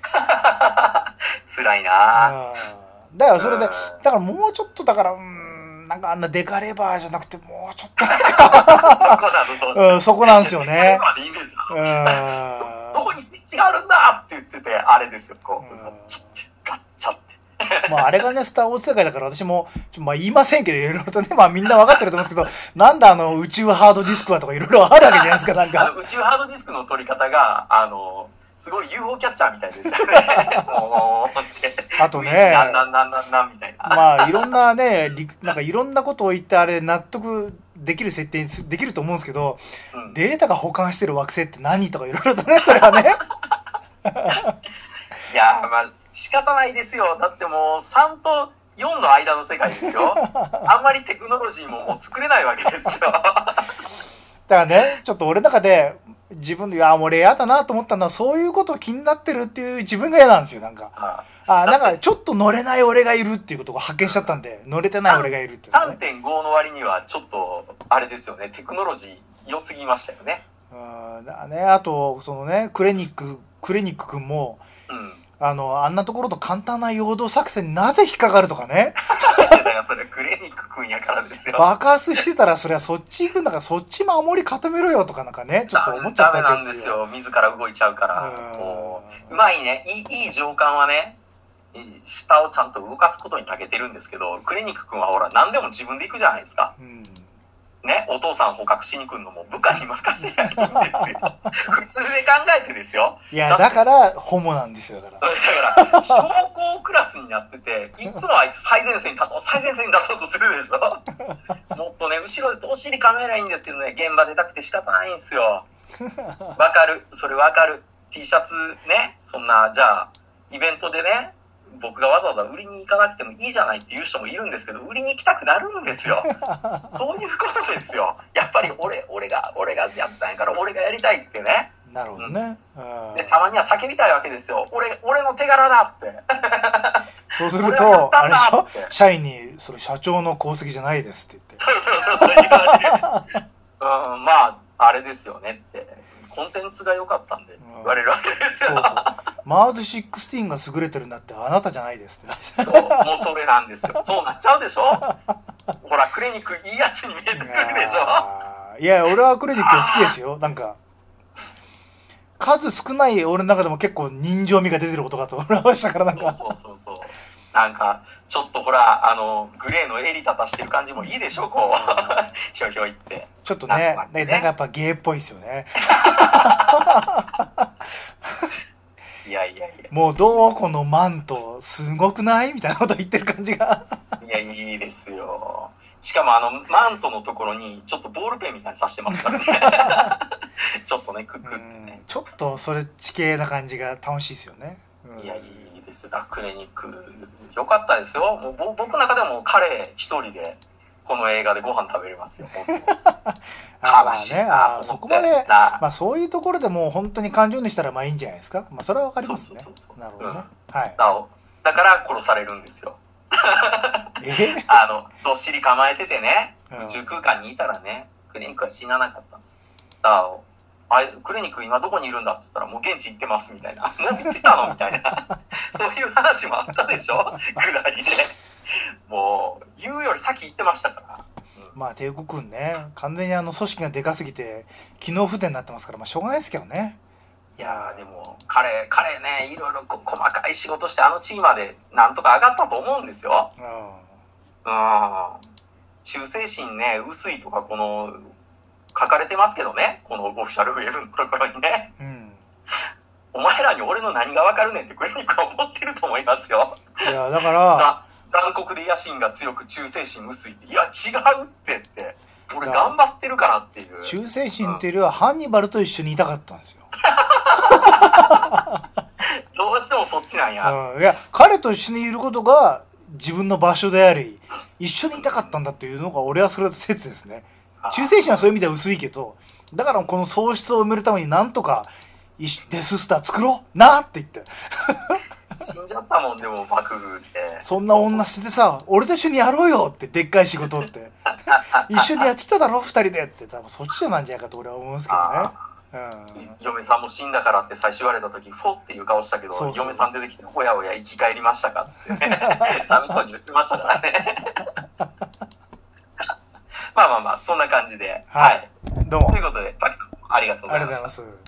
辛いな、 うん、だからそれで、うん、だからもうちょっとだからうんなんかあんなデカレバーじゃなくてもうちょっとなんかそこなの、うん、そこなんですよねいいですよ、うん、 どこにスイッチがあるんだって言っててあれですよこう、うん、ガッチャってガッチャってまああれがねスター・ウォーズ世界だから私もまあ言いませんけどいろいろとねまあみんな分かってると思うんですけどなんだあの宇宙ハードディスクはとかいろいろあるわけじゃないですかなんかあの宇宙ハードディスクの取り方があのすごい ユーフォー キャッチャーみたいですよね。もうってあとね、 なんなんなんなんなんみたいな。 まあいろんなね、なんかいろんなことを言ってあれ納得できる設定にできると思うんですけど、うん、データが保管してる惑星って何とかいろいろとね、それはね。 いやまあ仕方ないですよ。だってもうさんとよんの間の世界ですよ。あんまりテクノロジーももう作れないわけですよ。だからね、ちょっと俺の中で自分で、いや、俺嫌だなと思ったのは、そういうこと気になってるっていう自分が嫌なんですよ、なんか。ああ、なんかちょっと乗れない俺がいるっていうことを発見しちゃったんで、乗れてない俺がいるっていう、ね。 さんてんご の割にはちょっと、あれですよね、テクノロジー良すぎましたよね。 うん、だね、あと、そのね、クレニック、クレニック君も、うん、あの、あんなところと簡単な陽動作戦になぜ引っかかるとかね。 だからそれクレニック君やからですよ。 爆発してたらそりゃそっち行くんだからそっち守り固めろよとかなんかね、ちょっと思っちゃったわけですよ。ダメなんですよ。自ら動いちゃうから。こう、うまいね。いい、いい上官はね、下をちゃんと動かすことに長けてるんですけど、クレニック君はほら何でも自分で行くじゃないですか。うんね、お父さん捕獲しに来るのも部下に任せりゃいいんですよ。普通で考えてですよ。 いや、だからホモなんですよ。だから。 だから、将校クラスになってて、いつもあいつ最前線に立とう、最前線に立とうとするでしょ。もっとね、後ろでお尻構えないいんですけどね、現場出たくて仕方ないんですよ。わかる。それわかる。T シャツね、そんな、じゃあ、イベントでね、僕がわざわざ売りに行かなくてもいいじゃないっていう人もいるんですけど、売りに行きたくなるんですよ。そういうことですよ。やっぱり俺、俺が、俺がやったんやから俺がやりたいってね。 なるほどね。 うん、で、たまには叫びたいわけですよ。俺、俺の手柄だって。 そうすると、あれでしょ、社員に、それ社長の功績じゃないですって言って。 そうそうそう、言われる。うん、まあ、あれですよねって。コンテンツが良かったんでって言われるわけですよ。 そうそう。マーズじゅうろくが優れてるんだってあなたじゃないですって。 そう、もうそれなんですよ。そうなっちゃうでしょ。ほら、クレニックいいやつに見えてくるでしょ。 いや、俺はクレニック好きですよ。なんか、数少ない俺の中でも結構人情味が出てることかと思いましたから、なんか。 そうそうそうそう。なんか、ちょっとほら、あの、グレーの襟立たしてる感じもいいでしょ、こう。ひょひょいって。 ちょっとね、なんかね、なんかやっぱゲーっぽいですよね。 いやいやいや。 もうどうこのマント、すごくないみたいなこと言ってる感じが。 いや、いいですよ。しかもあの、マントのところに、ちょっとボールペンみたいに刺してますからね。ちょっとね、クックってね。 ちょっとそれ地形な感じが楽しいですよね。 うん、いや、いいですよ。クレニック。よかったですよ。もう僕の中でも彼一人で、この映画でご飯食べれますよ。 あまあね、あそこまで、まあそういうところでもう本当に感情にしたらまあいいんじゃないですか。まあそれはわかりますね。そうそうそうそう、なるほどね。うん、はい。 だから殺されるんですよ。 えあの、どっしり構えててね、宇宙空間にいたらね、クレニックは死ななかったんです。ああれ、クレニック今どこにいるんだっつったらもう現地行ってますみたいな。もう行ってたのみたいな。そういう話もあったでしょ、くだりで。もう、言うより先行ってましたから。うん、 まあ、帝国軍ね、完全にあの組織がでかすぎて、機能不全になってますから、まあ、しょうがないですけどね。 いやー、でも、彼、彼ね、いろいろこ細かい仕事して、あの地位までなんとか上がったと思うんですよ。うん。うん。忠誠心ね、薄いとか、この、書かれてますけどね、このオフィシャルウェブのところにね。うん。お前らに俺の何が分かるねんってクレニックは思ってると思いますよ。 いや、だから、 残酷で野心が強く忠誠心薄いって、いや違うってって、俺頑張ってるからっていう。 忠誠心っていうよりは、うん、ハンニバルと一緒にいたかったんですよ。 どうしてもそっちなんや。 うん、いや、彼と一緒にいることが自分の場所であり、一緒にいたかったんだっていうのが俺はそれは説ですね。忠誠心はそういう意味では薄いけど、だからこの喪失を埋めるためになんとかデススター作ろうなって言って死んじゃったもんでも幕府ってそんな女捨ててさ、俺と一緒にやろうよって、でっかい仕事って一緒にやってきただろ二人でって、多分そっちじゃなんじゃないかと俺は思うんですけどね。うん、 嫁さんも死んだからって最初言われた時フォっていう顔したけど、そうそう、嫁さん出てきておやおや生き返りましたかっつってね寂しそうに言ってましたからねまあまあまあそんな感じで、 はい、はい、どうもということで滝さんありがとうございました。 ありがとうございます。